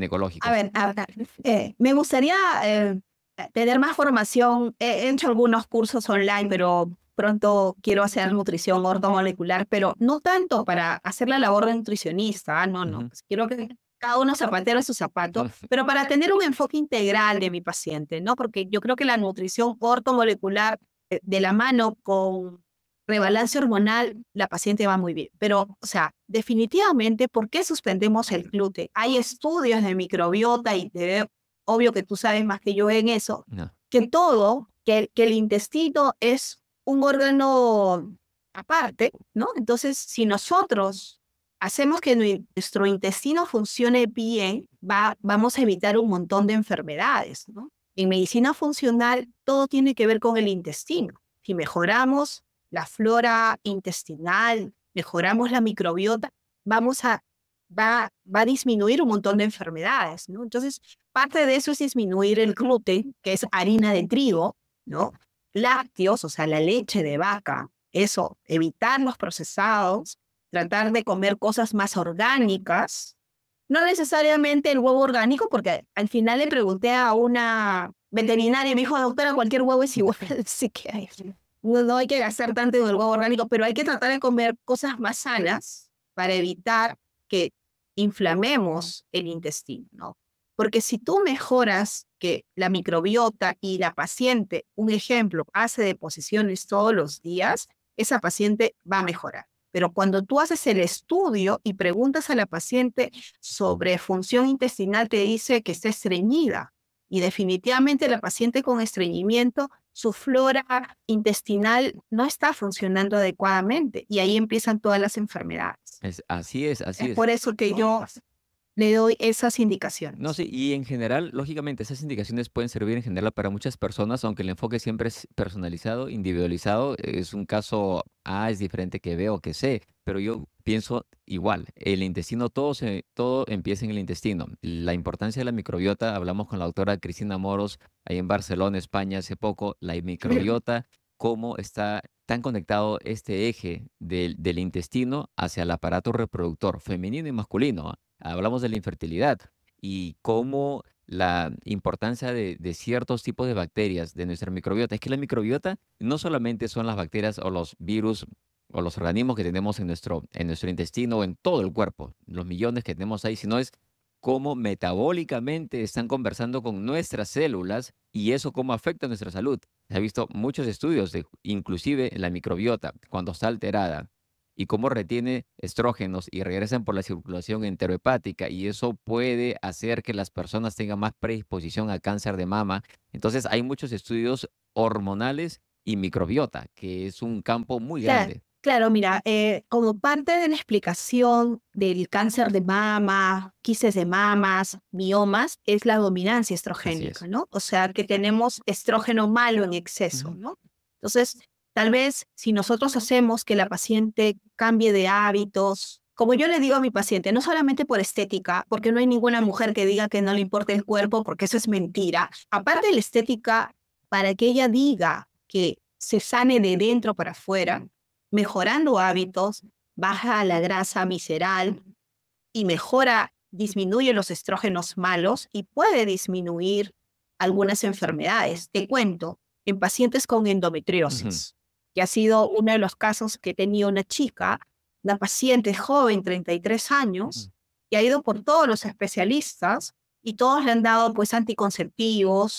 Speaker 1: A
Speaker 2: ginecológicos.
Speaker 1: ver, a ver, eh, me gustaría eh, tener más formación. He hecho algunos cursos online, pero pronto quiero hacer nutrición ortomolecular, pero no tanto para hacer la labor de nutricionista. ah, No, no.
Speaker 2: Ujú.
Speaker 1: Pues quiero que cada uno zapatero a su zapato, pero para tener un enfoque integral de mi paciente, ¿no? Porque yo creo que la nutrición ortomolecular, eh, de la mano con rebalance hormonal, la paciente va muy bien. Pero, o sea, definitivamente, ¿por qué suspendemos el gluten? Hay estudios de microbiota y de, obvio que tú sabes más que yo en eso,
Speaker 2: No.
Speaker 1: que todo, que, que el intestino es un órgano aparte, ¿no? Entonces, si nosotros hacemos que nui- nuestro intestino funcione bien, va, vamos a evitar un montón de enfermedades, ¿no? En medicina funcional, todo tiene que ver con el intestino. Si mejoramos la flora intestinal, mejoramos la microbiota, vamos a, va, va a disminuir un montón de enfermedades, ¿no? Entonces, parte de eso es disminuir el gluten, que es harina de trigo, ¿no? Lácteos, o sea, la leche de vaca, eso, evitar los procesados, tratar de comer cosas más orgánicas, no necesariamente el huevo orgánico, porque al final le pregunté a una veterinaria y me dijo, doctora, cualquier huevo es igual, sí que hay. No, no hay que gastar tanto en el huevo orgánico, pero hay que tratar de comer cosas más sanas para evitar que inflamemos el intestino, ¿no? Porque si tú mejoras que la microbiota y la paciente, un ejemplo, hace deposiciones todos los días, esa paciente va a mejorar. Pero cuando tú haces el estudio y preguntas a la paciente sobre función intestinal, te dice que está estreñida. Y definitivamente la paciente con estreñimiento, su flora intestinal no está funcionando adecuadamente. Y ahí empiezan todas las enfermedades.
Speaker 2: Es, así es, así
Speaker 1: Es
Speaker 2: es.
Speaker 1: por eso que yo le doy esas
Speaker 2: No,
Speaker 1: indicaciones.
Speaker 2: sí, y en general, lógicamente, esas indicaciones pueden servir en general para muchas personas, aunque el enfoque siempre es personalizado, individualizado. Es un caso A, es diferente que B o que C, pero yo pienso igual. El intestino, todo, se, todo empieza en el intestino. La importancia de la microbiota, hablamos con la doctora Cristina Moros ahí en Barcelona, España, hace poco, la microbiota, cómo está tan conectado este eje del, del intestino hacia el aparato reproductor femenino y masculino. ¿ah? Hablamos de la infertilidad y cómo la importancia de, de ciertos tipos de bacterias de nuestra microbiota. Es que la microbiota no solamente son las bacterias o los virus o los organismos que tenemos en nuestro, en nuestro intestino o en todo el cuerpo, los millones que tenemos ahí, sino es cómo metabólicamente están conversando con nuestras células y eso cómo afecta a nuestra salud. Se ha visto muchos estudios de inclusive la microbiota cuando está alterada y cómo retiene estrógenos y regresan por la circulación enterohepática y eso puede hacer que las personas tengan más predisposición a cáncer de mama. Entonces hay muchos estudios hormonales y microbiota, que es un campo muy
Speaker 1: Claro,
Speaker 2: grande.
Speaker 1: claro, mira, eh, como parte de la explicación del cáncer de mama, quistes de mamas, miomas, es la dominancia
Speaker 2: Así
Speaker 1: estrogénica,
Speaker 2: es.
Speaker 1: ¿no? O sea, que tenemos estrógeno malo en exceso,
Speaker 2: Ujú.
Speaker 1: ¿no? Entonces, tal vez si nosotros hacemos que la paciente cambie de hábitos, como yo le digo a mi paciente, no solamente por estética, porque no hay ninguna mujer que diga que no le importa el cuerpo, porque eso es mentira. Aparte de la estética, para que ella diga que se sane de dentro para afuera, mejorando hábitos, baja la grasa visceral y mejora, disminuye los estrógenos malos y puede disminuir algunas enfermedades. Te cuento, en pacientes con
Speaker 2: Ujú.
Speaker 1: endometriosis, que ha sido uno de los casos que tenía una chica, una paciente joven, treinta y tres
Speaker 2: Ujú.
Speaker 1: años, que ha ido por todos los especialistas y todos le han dado pues anticonceptivos,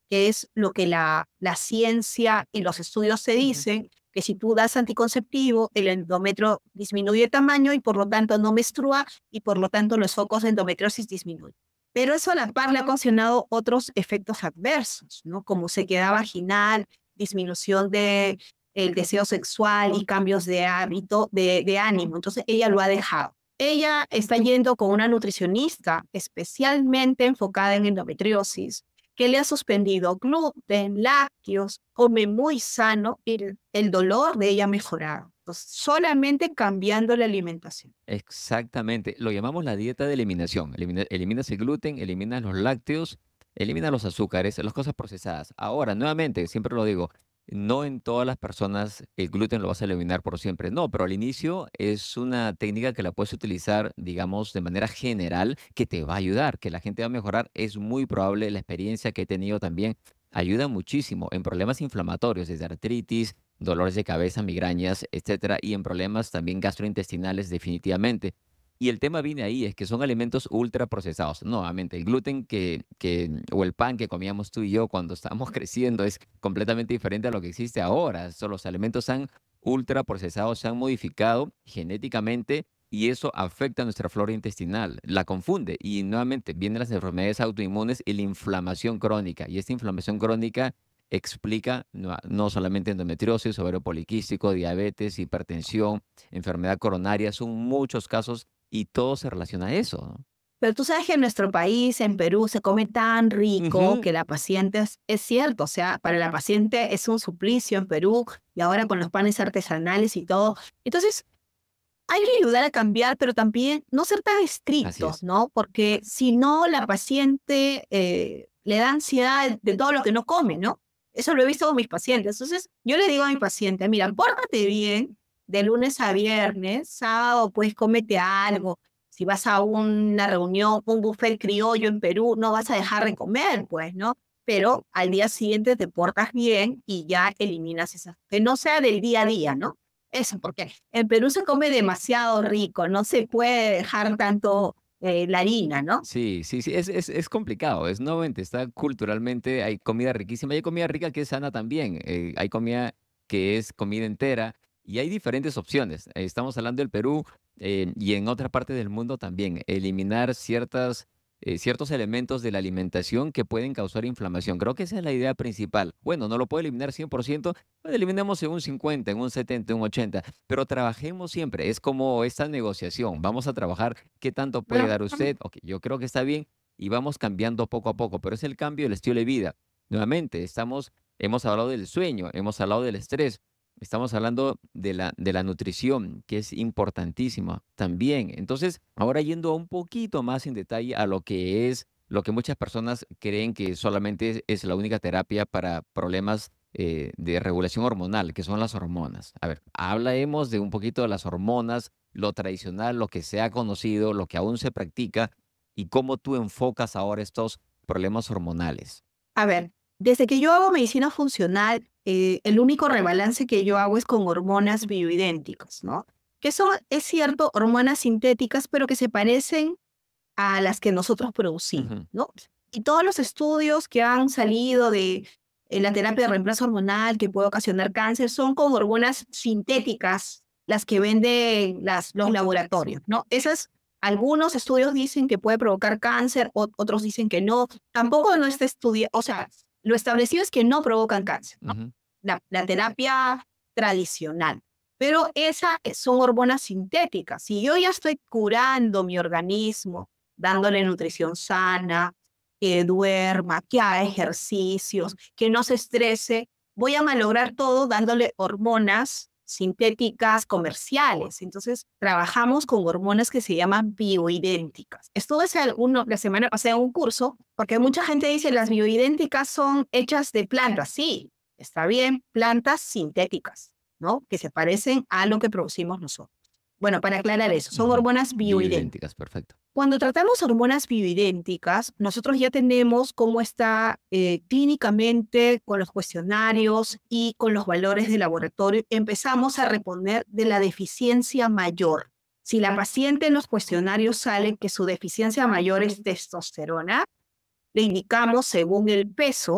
Speaker 1: que es lo que la, la ciencia y los estudios te
Speaker 2: Ujú.
Speaker 1: dicen, que si tú das anticonceptivo, el endometrio disminuye de tamaño y por lo tanto no menstrua y por lo tanto los focos de endometriosis disminuyen. Pero eso a la par le ha ocasionado otros efectos adversos, ¿no? Como sequedad vaginal, disminución de el deseo sexual y cambios de hábito, de, de ánimo. Entonces ella lo ha dejado. Ella está yendo con una nutricionista especialmente enfocada en endometriosis, que le ha suspendido gluten, lácteos, come muy sano y el, el dolor de ella ha mejorado. Entonces, solamente cambiando la alimentación.
Speaker 2: Exactamente. Lo llamamos la dieta de eliminación. Elimina- eliminas el gluten, eliminas los lácteos, eliminas los azúcares, las cosas procesadas. Ahora, nuevamente, siempre lo digo, no en todas las personas el gluten lo vas a eliminar por siempre. No, pero al inicio es una técnica que la puedes utilizar, digamos, de manera general, que te va a ayudar, que la gente va a mejorar. Es muy probable, la experiencia que he tenido también ayuda muchísimo en problemas inflamatorios, desde artritis, dolores de cabeza, migrañas, etcétera, y en problemas también gastrointestinales definitivamente. Y el tema viene ahí, es que son alimentos ultraprocesados. Nuevamente, el gluten que, que, o el pan que comíamos tú y yo cuando estábamos creciendo es completamente diferente a lo que existe ahora. So, los alimentos se han ultraprocesados, se han modificado genéticamente y eso afecta a nuestra flora intestinal, la confunde y nuevamente vienen las enfermedades autoinmunes y la inflamación crónica. Y esta inflamación crónica explica no, no solamente endometriosis, ovario poliquístico, diabetes, hipertensión, enfermedad coronaria, son muchos casos y todo se relaciona a eso, ¿no?
Speaker 1: Pero tú sabes que en nuestro país, en Perú, se come tan rico
Speaker 2: Ujú.
Speaker 1: que la paciente, es, es cierto, o sea, para la paciente es un suplicio en Perú y ahora con los panes artesanales y todo. Entonces, hay que ayudar a cambiar, pero también no ser tan
Speaker 2: Así
Speaker 1: estrictos,
Speaker 2: es.
Speaker 1: ¿no? Porque si no, la paciente eh, le da ansiedad de todo lo que no come, ¿no? Eso lo he visto con mis pacientes. Entonces, yo le digo a mi paciente, mira, pórtate bien de lunes a viernes, sábado, pues cómete algo. Si vas a una reunión, un buffet criollo en Perú, no vas a dejar de comer, pues, ¿no? Pero al día siguiente te portas bien y ya eliminas esas, que no sea del día a día, ¿no? Eso, porque en Perú se come demasiado rico, no se puede dejar tanto eh, la harina, ¿no?
Speaker 2: Sí, sí, sí, es, es, es complicado, es nuevamente, está culturalmente, hay comida riquísima, y hay comida rica que es sana también, eh, hay comida que es comida entera y hay diferentes opciones. Eh, Estamos hablando del Perú eh, y en otra parte del mundo también, eliminar ciertas, eh, ciertos elementos de la alimentación que pueden causar inflamación. Creo que esa es la idea principal. Bueno, no lo puede eliminar cien por ciento, pues eliminemos en un cincuenta, en un setenta, en un ochenta, pero trabajemos siempre, es como esta negociación, vamos a trabajar. ¿Qué tanto puede
Speaker 1: Bueno,
Speaker 2: dar usted? Ok, yo creo que está bien y vamos cambiando poco a poco, pero es el cambio del estilo de vida. Nuevamente, estamos, hemos hablado del sueño, hemos hablado del estrés, estamos hablando de la, de la nutrición, que es importantísima también. Entonces, ahora yendo un poquito más en detalle a lo que es, lo que muchas personas creen que solamente es, es la única terapia para problemas eh, de regulación hormonal, que son las hormonas. A ver, hablemos de un poquito de las hormonas, lo tradicional, lo que se ha conocido, lo que aún se practica y cómo tú enfocas ahora estos problemas hormonales.
Speaker 1: a ver, desde que yo hago medicina funcional, eh, el único rebalance que yo hago es con hormonas bioidénticas, ¿no? Que son, es cierto, hormonas sintéticas, pero que se parecen a las que nosotros producimos,
Speaker 2: Ujú.
Speaker 1: ¿no? Y todos los estudios que han salido de eh, la terapia de reemplazo hormonal que puede ocasionar cáncer son con hormonas sintéticas, las que venden las, los laboratorios, ¿no? Esas, algunos estudios dicen que puede provocar cáncer, o, otros dicen que no. Tampoco no está estudiado, o sea, lo establecido es que no provocan cáncer, ¿no?
Speaker 2: Ujú.
Speaker 1: La, la terapia tradicional. Pero esas son hormonas sintéticas. Si yo ya estoy curando mi organismo, dándole nutrición sana, que duerma, que haga ejercicios, que no se estrese, voy a malograr todo dándole hormonas sintéticas comerciales. Entonces, trabajamos con hormonas que se llaman bioidénticas. Estuve hace alguno, la semana pasada en un curso, porque mucha gente dice las bioidénticas son hechas de plantas. Sí, está bien, plantas sintéticas, ¿no? Que se parecen a lo que producimos nosotros. Bueno, para aclarar eso, son
Speaker 2: Ujú.
Speaker 1: hormonas bioidénticas.
Speaker 2: Bioidénticas, perfecto.
Speaker 1: Cuando tratamos hormonas bioidénticas, nosotros ya tenemos cómo está eh, clínicamente con los cuestionarios y con los valores de laboratorio. Empezamos a reponer de la deficiencia mayor. Si la paciente en los cuestionarios sale que su deficiencia mayor es testosterona, le indicamos según el peso,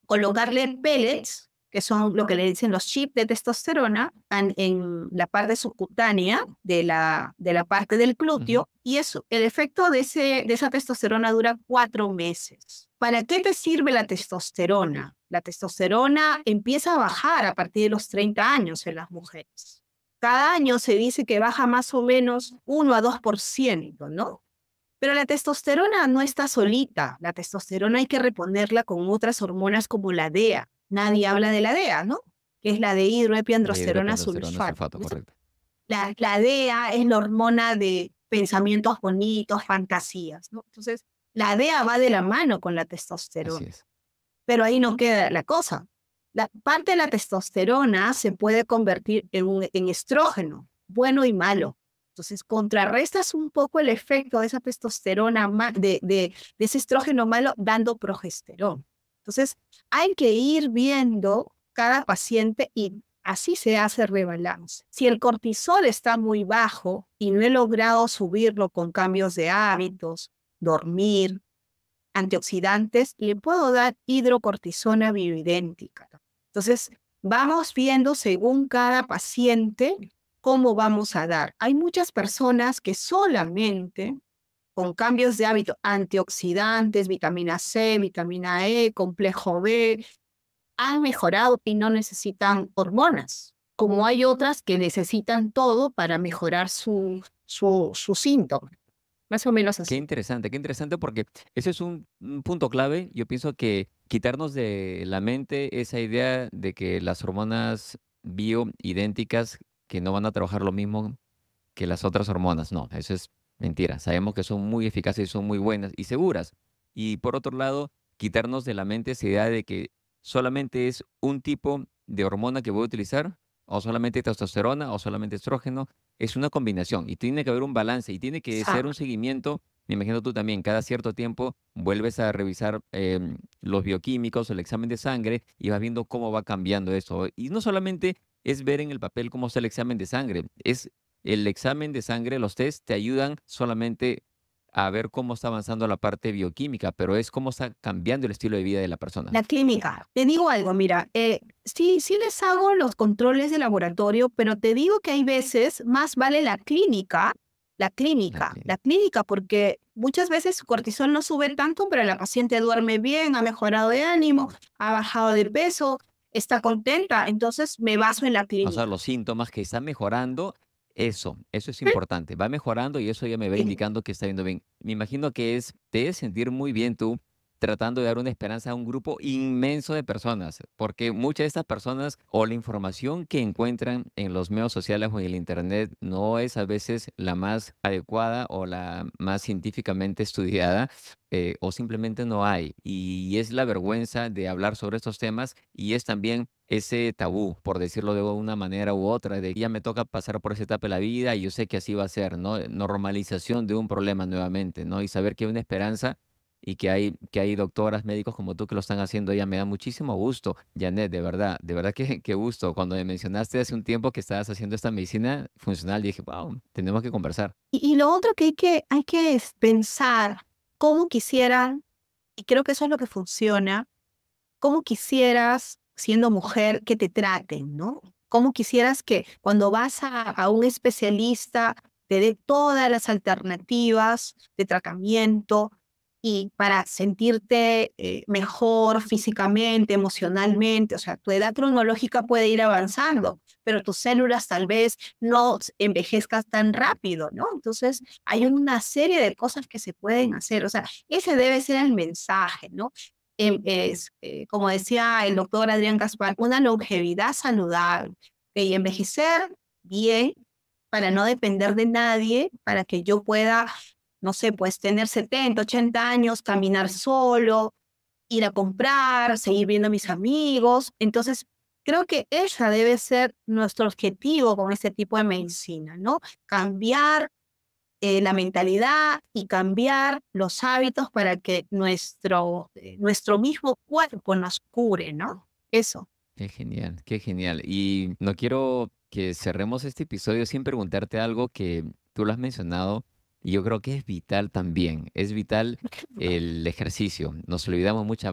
Speaker 1: colocarle pellets, que son lo que le dicen los chips de testosterona, en, en la parte subcutánea de la, de la parte del glúteo,
Speaker 2: Ujú.
Speaker 1: y eso, el efecto de, ese, de esa testosterona dura cuatro meses. ¿Para qué te sirve la testosterona? La testosterona empieza a bajar a partir de los treinta años en las mujeres. Cada año se dice que baja más o menos uno a dos por ciento, ¿no? Pero la testosterona no está solita. La testosterona hay que reponerla con otras hormonas como la D E A. Nadie habla de la D E A, ¿no? Que es la de
Speaker 2: La
Speaker 1: hidroepiandrosterona
Speaker 2: hidroepiandrosterona
Speaker 1: sulfato.
Speaker 2: sulfato, correcto.
Speaker 1: La, la D E A es la hormona de pensamientos bonitos, fantasías, ¿no? Entonces, la D E A va de la mano con la
Speaker 2: Así
Speaker 1: testosterona.
Speaker 2: es.
Speaker 1: Pero ahí no queda la cosa. La parte de la testosterona se puede convertir en, un, en estrógeno, bueno y malo. Entonces, contrarrestas un poco el efecto de esa testosterona, de, de, de ese estrógeno malo, dando progesterona. Entonces, hay que ir viendo cada paciente y así se hace rebalance. Si el cortisol está muy bajo y no he logrado subirlo con cambios de hábitos, dormir, antioxidantes, le puedo dar hidrocortisona bioidéntica. Entonces, vamos viendo según cada paciente cómo vamos a dar. Hay muchas personas que solamente con cambios de hábito, antioxidantes, vitamina C, vitamina E, complejo B, han mejorado y no necesitan hormonas, como hay otras que necesitan todo para mejorar su, su, su síntoma. Más o menos
Speaker 2: Qué
Speaker 1: así.
Speaker 2: interesante, qué interesante, porque ese es un, un punto clave. Yo pienso que quitarnos de la mente esa idea de que las hormonas bioidénticas que no van a trabajar lo mismo que las otras hormonas. No, eso es mentira. Sabemos que son muy eficaces y son muy buenas y seguras. Y por otro lado, quitarnos de la mente esa idea de que solamente es un tipo de hormona que voy a utilizar, o solamente testosterona, o solamente estrógeno. Es una combinación y tiene que haber un balance y tiene que ser un
Speaker 1: Exacto.
Speaker 2: seguimiento. Me imagino tú también, cada cierto tiempo vuelves a revisar em, los bioquímicos, el examen de sangre y vas viendo cómo va cambiando eso. Y no solamente es ver en el papel cómo está el examen de sangre, es el examen de sangre, los test te ayudan solamente a ver cómo está avanzando la parte bioquímica, pero es cómo está cambiando el estilo de vida de la persona.
Speaker 1: La clínica. Te digo algo, mira, eh, sí, sí les hago los controles de laboratorio, pero te digo que hay veces más vale la clínica, la
Speaker 2: La
Speaker 1: clínica, la
Speaker 2: clínica.
Speaker 1: clínica, porque muchas veces su cortisol no sube tanto, pero la paciente duerme bien, ha mejorado de ánimo, ha bajado de peso, está contenta, entonces me baso en la
Speaker 2: O sea,
Speaker 1: clínica.
Speaker 2: los síntomas que están mejorando, eso, eso es importante. Va mejorando y eso ya me va
Speaker 1: Sí.
Speaker 2: indicando que está yendo bien. Me imagino que es, te debes sentir muy bien tú tratando de dar una esperanza a un grupo inmenso de personas, porque muchas de estas personas o la información que encuentran en los medios sociales o en el internet no es a veces la más adecuada o la más científicamente estudiada, eh, o simplemente no hay. Y es la vergüenza de hablar sobre estos temas y es también ese tabú, por decirlo de una manera u otra, de que ya me toca pasar por esa etapa de la vida y yo sé que así va a ser, ¿no? Normalización de un problema nuevamente, ¿no? Y saber que hay una esperanza y que hay, que hay doctoras, médicos como tú que lo están haciendo, ya me da muchísimo gusto. Janet, de verdad, de verdad que qué gusto. Cuando me mencionaste hace un tiempo que estabas haciendo esta medicina funcional, dije, wow, tenemos que conversar.
Speaker 1: Y, y lo otro que hay que, hay que es pensar cómo quisieran, y creo que eso es lo que funciona, cómo quisieras, siendo mujer, que te traten, ¿no? Cómo quisieras que cuando vas a, a un especialista te dé todas las alternativas de tratamiento y para sentirte eh, mejor físicamente, emocionalmente, o sea, tu edad cronológica puede ir avanzando, pero tus células tal vez no envejezcan tan rápido, ¿no? Entonces, hay una serie de cosas que se pueden hacer, o sea, ese debe ser el mensaje, ¿no? em, es, eh, como decía el doctor Adrián Gaspar, una longevidad saludable, y envejecer bien para no depender de nadie, para que yo pueda, no sé, pues tener setenta, ochenta años, caminar solo, ir a comprar, seguir viendo a mis amigos. Entonces, creo que esa debe ser nuestro objetivo con este tipo de medicina, ¿no? Cambiar eh, la mentalidad y cambiar los hábitos para que nuestro, eh, nuestro mismo cuerpo nos cure, ¿no? Eso.
Speaker 2: Qué genial, qué genial. Y no quiero que cerremos este episodio sin preguntarte algo que tú lo has mencionado y yo creo que es vital también. Es vital el ejercicio. Nos olvidamos mucha,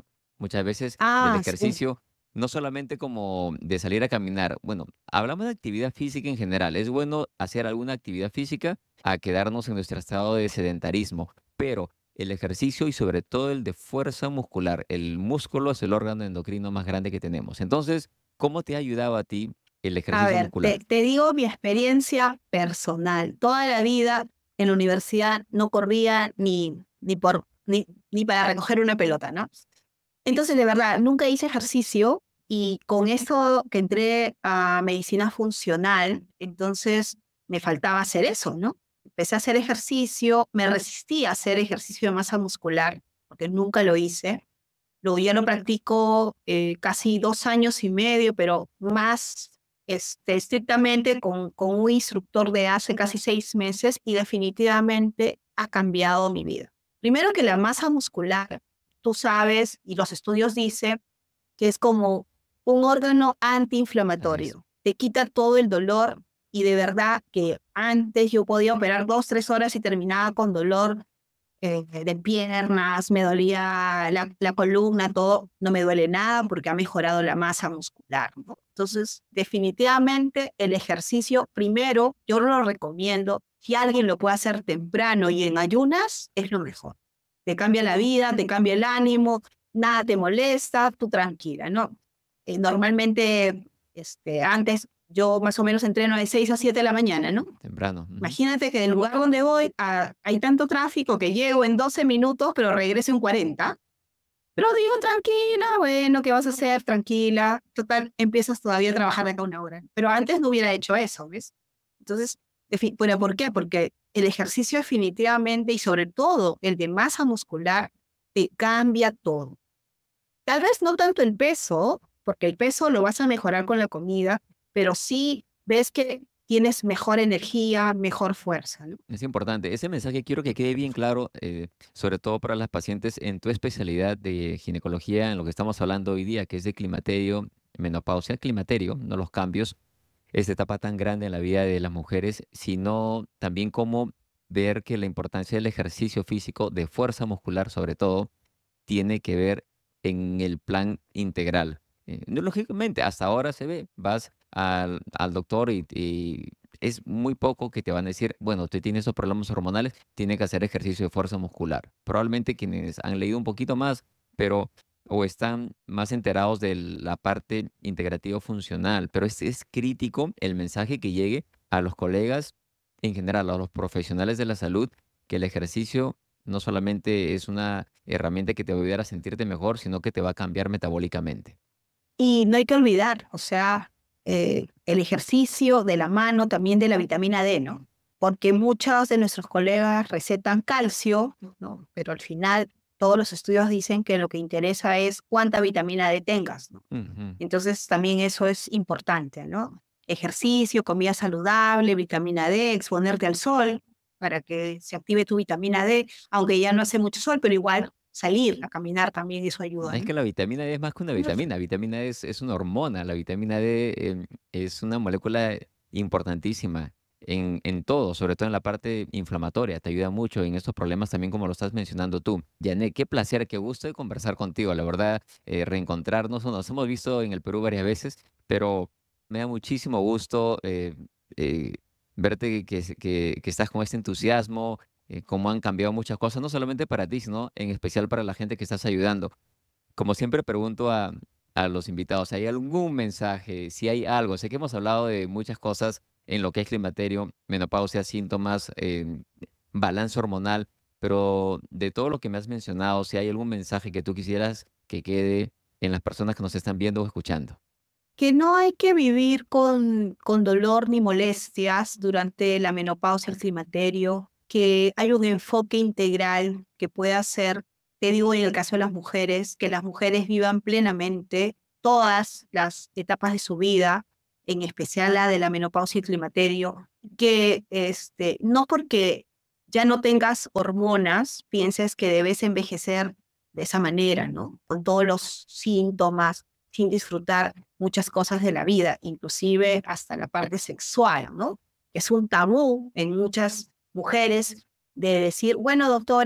Speaker 2: Muchas veces del
Speaker 1: Ah, sí.
Speaker 2: ejercicio, no solamente como de salir a caminar. Bueno, hablamos de actividad física en general. Es bueno hacer alguna actividad física a quedarnos en nuestro estado de sedentarismo, pero el ejercicio y sobre todo el de fuerza muscular. El músculo es el órgano endocrino más grande que tenemos. Entonces, ¿cómo te ha ayudado a ti el
Speaker 1: A
Speaker 2: ejercicio
Speaker 1: ver, te,
Speaker 2: muscular?
Speaker 1: te digo mi experiencia personal. Toda la vida en la universidad no corría ni, ni, por, ni, ni para recoger una pelota, ¿no? Entonces, de verdad, nunca hice ejercicio y con esto que entré a medicina funcional, entonces me faltaba hacer eso, ¿no? Empecé a hacer ejercicio, me resistí a hacer ejercicio de masa muscular, porque nunca lo hice. Luego ya lo practico eh, casi dos años y medio, pero más este, estrictamente con, con un instructor de hace casi seis meses y definitivamente ha cambiado mi vida. Primero que la masa muscular, tú sabes, y los estudios dicen que es como un órgano
Speaker 2: Así es.
Speaker 1: antiinflamatorio. Te quita todo el dolor y de verdad que antes yo podía operar dos, tres horas y terminaba con dolor eh, de piernas, me dolía la, la columna, todo, no me duele nada porque ha mejorado la masa muscular, ¿no? Entonces, definitivamente el ejercicio, primero, yo lo recomiendo, si alguien lo puede hacer temprano y en ayunas, es lo mejor. Te cambia la vida, te cambia el ánimo, nada te molesta, tú tranquila, ¿no? Eh, normalmente, este, antes yo más o menos entreno de seis a siete de la mañana, ¿no?
Speaker 2: Temprano. Ujú.
Speaker 1: Imagínate que del lugar donde voy a- hay tanto tráfico que llego en doce minutos, pero regreso en cuarenta. Pero digo, tranquila, bueno, ¿qué vas a hacer? Tranquila. Total, empiezas todavía a trabajar de acá a una hora. Pero antes no hubiera hecho eso, ¿ves? Entonces, defi- ¿pero por qué? Porque el ejercicio definitivamente y sobre todo el de masa muscular te cambia todo. Tal vez no tanto el peso, porque el peso lo vas a mejorar con la comida, pero sí ves que tienes mejor energía, mejor fuerza, ¿no?
Speaker 2: Es importante. Ese mensaje quiero que quede bien claro, eh, sobre todo para las pacientes en tu especialidad de ginecología, en lo que estamos hablando hoy día, que es de climaterio, menopausia, climaterio, no los cambios, esta etapa tan grande en la vida de las mujeres, sino también cómo ver que la importancia del ejercicio físico, de fuerza muscular sobre todo, tiene que ver en el plan integral. Eh, no, lógicamente, hasta ahora se ve, vas al, al doctor y, y es muy poco que te van a decir, bueno, usted tiene esos problemas hormonales, tiene que hacer ejercicio de fuerza muscular. Probablemente quienes han leído un poquito más, pero o están más enterados de la parte integrativa funcional, pero es, es crítico el mensaje que llegue a los colegas, en general, a los profesionales de la salud, que el ejercicio no solamente es una herramienta que te va a ayudar a sentirte mejor, sino que te va a cambiar metabólicamente.
Speaker 1: Y no hay que olvidar, o sea, eh, el ejercicio de la mano también de la vitamina D, ¿no? Porque muchos de nuestros colegas recetan calcio, ¿no? Pero al final todos los estudios dicen que lo que interesa es cuánta vitamina D tengas, ¿no?
Speaker 2: Ujú.
Speaker 1: Entonces también eso es importante, ¿no? Ejercicio, comida saludable, vitamina D, exponerte al sol para que se active tu vitamina D, aunque ya no hace mucho sol, pero igual salir a caminar también eso ayuda,
Speaker 2: Es
Speaker 1: ¿no?
Speaker 2: que la vitamina D es más que una vitamina. Vitamina D es, es una hormona. La vitamina D em, es una molécula importantísima en, en todo, sobre todo en la parte inflamatoria. Te ayuda mucho en estos problemas también como lo estás mencionando tú. Janet, qué placer, qué gusto de conversar contigo. La verdad, eh, reencontrarnos. Nos hemos visto en el Perú varias veces, pero me da muchísimo gusto eh, eh, verte que, que, que estás con este entusiasmo, eh, cómo han cambiado muchas cosas, no solamente para ti, sino en especial para la gente que estás ayudando. Como siempre pregunto a, a los invitados, ¿hay algún mensaje? Si hay algo, sé que hemos hablado de muchas cosas en lo que es climaterio, menopausia, síntomas, eh, balance hormonal, pero de todo lo que me has mencionado, si hay algún mensaje que tú quisieras que quede en las personas que nos están viendo o escuchando.
Speaker 1: Que no hay que vivir con, con dolor ni molestias durante la menopausia, el climaterio, que hay un enfoque integral que pueda hacer, te digo en el caso de las mujeres, que las mujeres vivan plenamente todas las etapas de su vida, en especial la de la menopausia y climaterio, que este, no porque ya no tengas hormonas, pienses que debes envejecer de esa manera, ¿no? Con todos los síntomas, sin disfrutar muchas cosas de la vida, inclusive hasta la parte sexual, ¿no? Es un tabú en muchas mujeres de decir, bueno, doctora,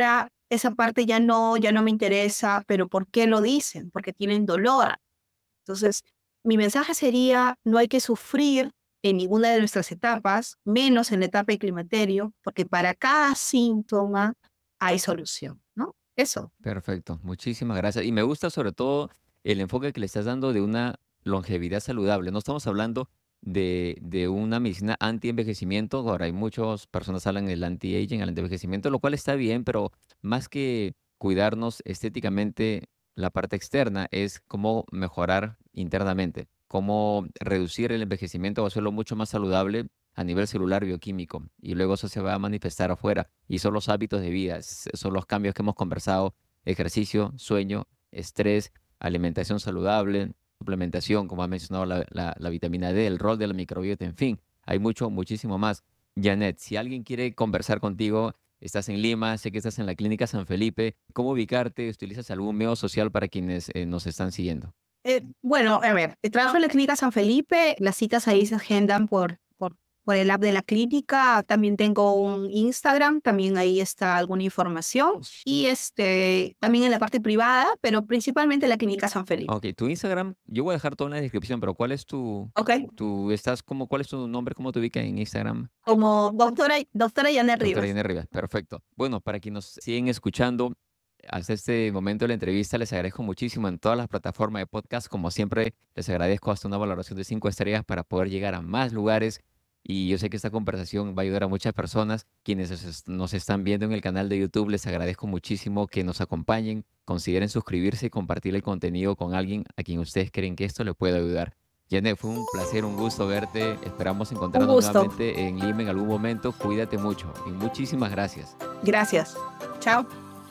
Speaker 1: esa parte ya no, ya no me interesa, pero ¿por qué lo dicen? Porque tienen dolor. Entonces, mi mensaje sería, no hay que sufrir en ninguna de nuestras etapas, menos en la etapa de climaterio, porque para cada síntoma hay solución, ¿no? Eso.
Speaker 2: Perfecto, muchísimas gracias. Y me gusta sobre todo el enfoque que le estás dando de una longevidad saludable. No estamos hablando de, de una medicina anti-envejecimiento. Ahora hay muchas personas hablan del anti-aging, el anti-envejecimiento, lo cual está bien, pero más que cuidarnos estéticamente la parte externa, es cómo mejorar internamente, cómo reducir el envejecimiento o hacerlo mucho más saludable a nivel celular bioquímico. Y luego eso se va a manifestar afuera. Y son los hábitos de vida, s- son los cambios que hemos conversado: ejercicio, sueño, estrés, alimentación saludable, suplementación, como ha mencionado la, la- la vitamina D, el rol de la microbiota, en fin, hay mucho, muchísimo más. Janet, si alguien quiere conversar contigo, estás en Lima, sé que estás en la Clínica San Felipe, ¿cómo ubicarte? ¿Utilizas algún medio social para quienes eh, nos están siguiendo?
Speaker 1: Eh, bueno, a ver, eh, trabajo en la Clínica San Felipe, las citas ahí se agendan por, por, por el app de la clínica, también tengo un Instagram, también ahí está alguna información, y este, también en la parte privada, pero principalmente en la Clínica San Felipe.
Speaker 2: Ok, tu Instagram, yo voy a dejar todo en la descripción, pero ¿cuál es tu,
Speaker 1: ¿Ok?
Speaker 2: tu, estás como, cuál es tu nombre, cómo te ubicas en Instagram?
Speaker 1: Como doctora, doctora Yanet
Speaker 2: Doctora
Speaker 1: Rivas.
Speaker 2: Inés Rivas, perfecto. Bueno, para quienes nos siguen escuchando, hasta este momento de la entrevista, les agradezco muchísimo en todas las plataformas de podcast. Como siempre, les agradezco hasta una valoración de cinco estrellas para poder llegar a más lugares. Y yo sé que esta conversación va a ayudar a muchas personas. Quienes nos es- nos están viendo en el canal de YouTube, les agradezco muchísimo que nos acompañen. Consideren suscribirse y compartir el contenido con alguien a quien ustedes creen que esto le puede ayudar. Janet, fue un placer, un gusto verte. Esperamos
Speaker 1: Un
Speaker 2: encontrarnos
Speaker 1: gusto.
Speaker 2: nuevamente en Lima en algún momento. Cuídate mucho y muchísimas gracias.
Speaker 1: Gracias. Chao.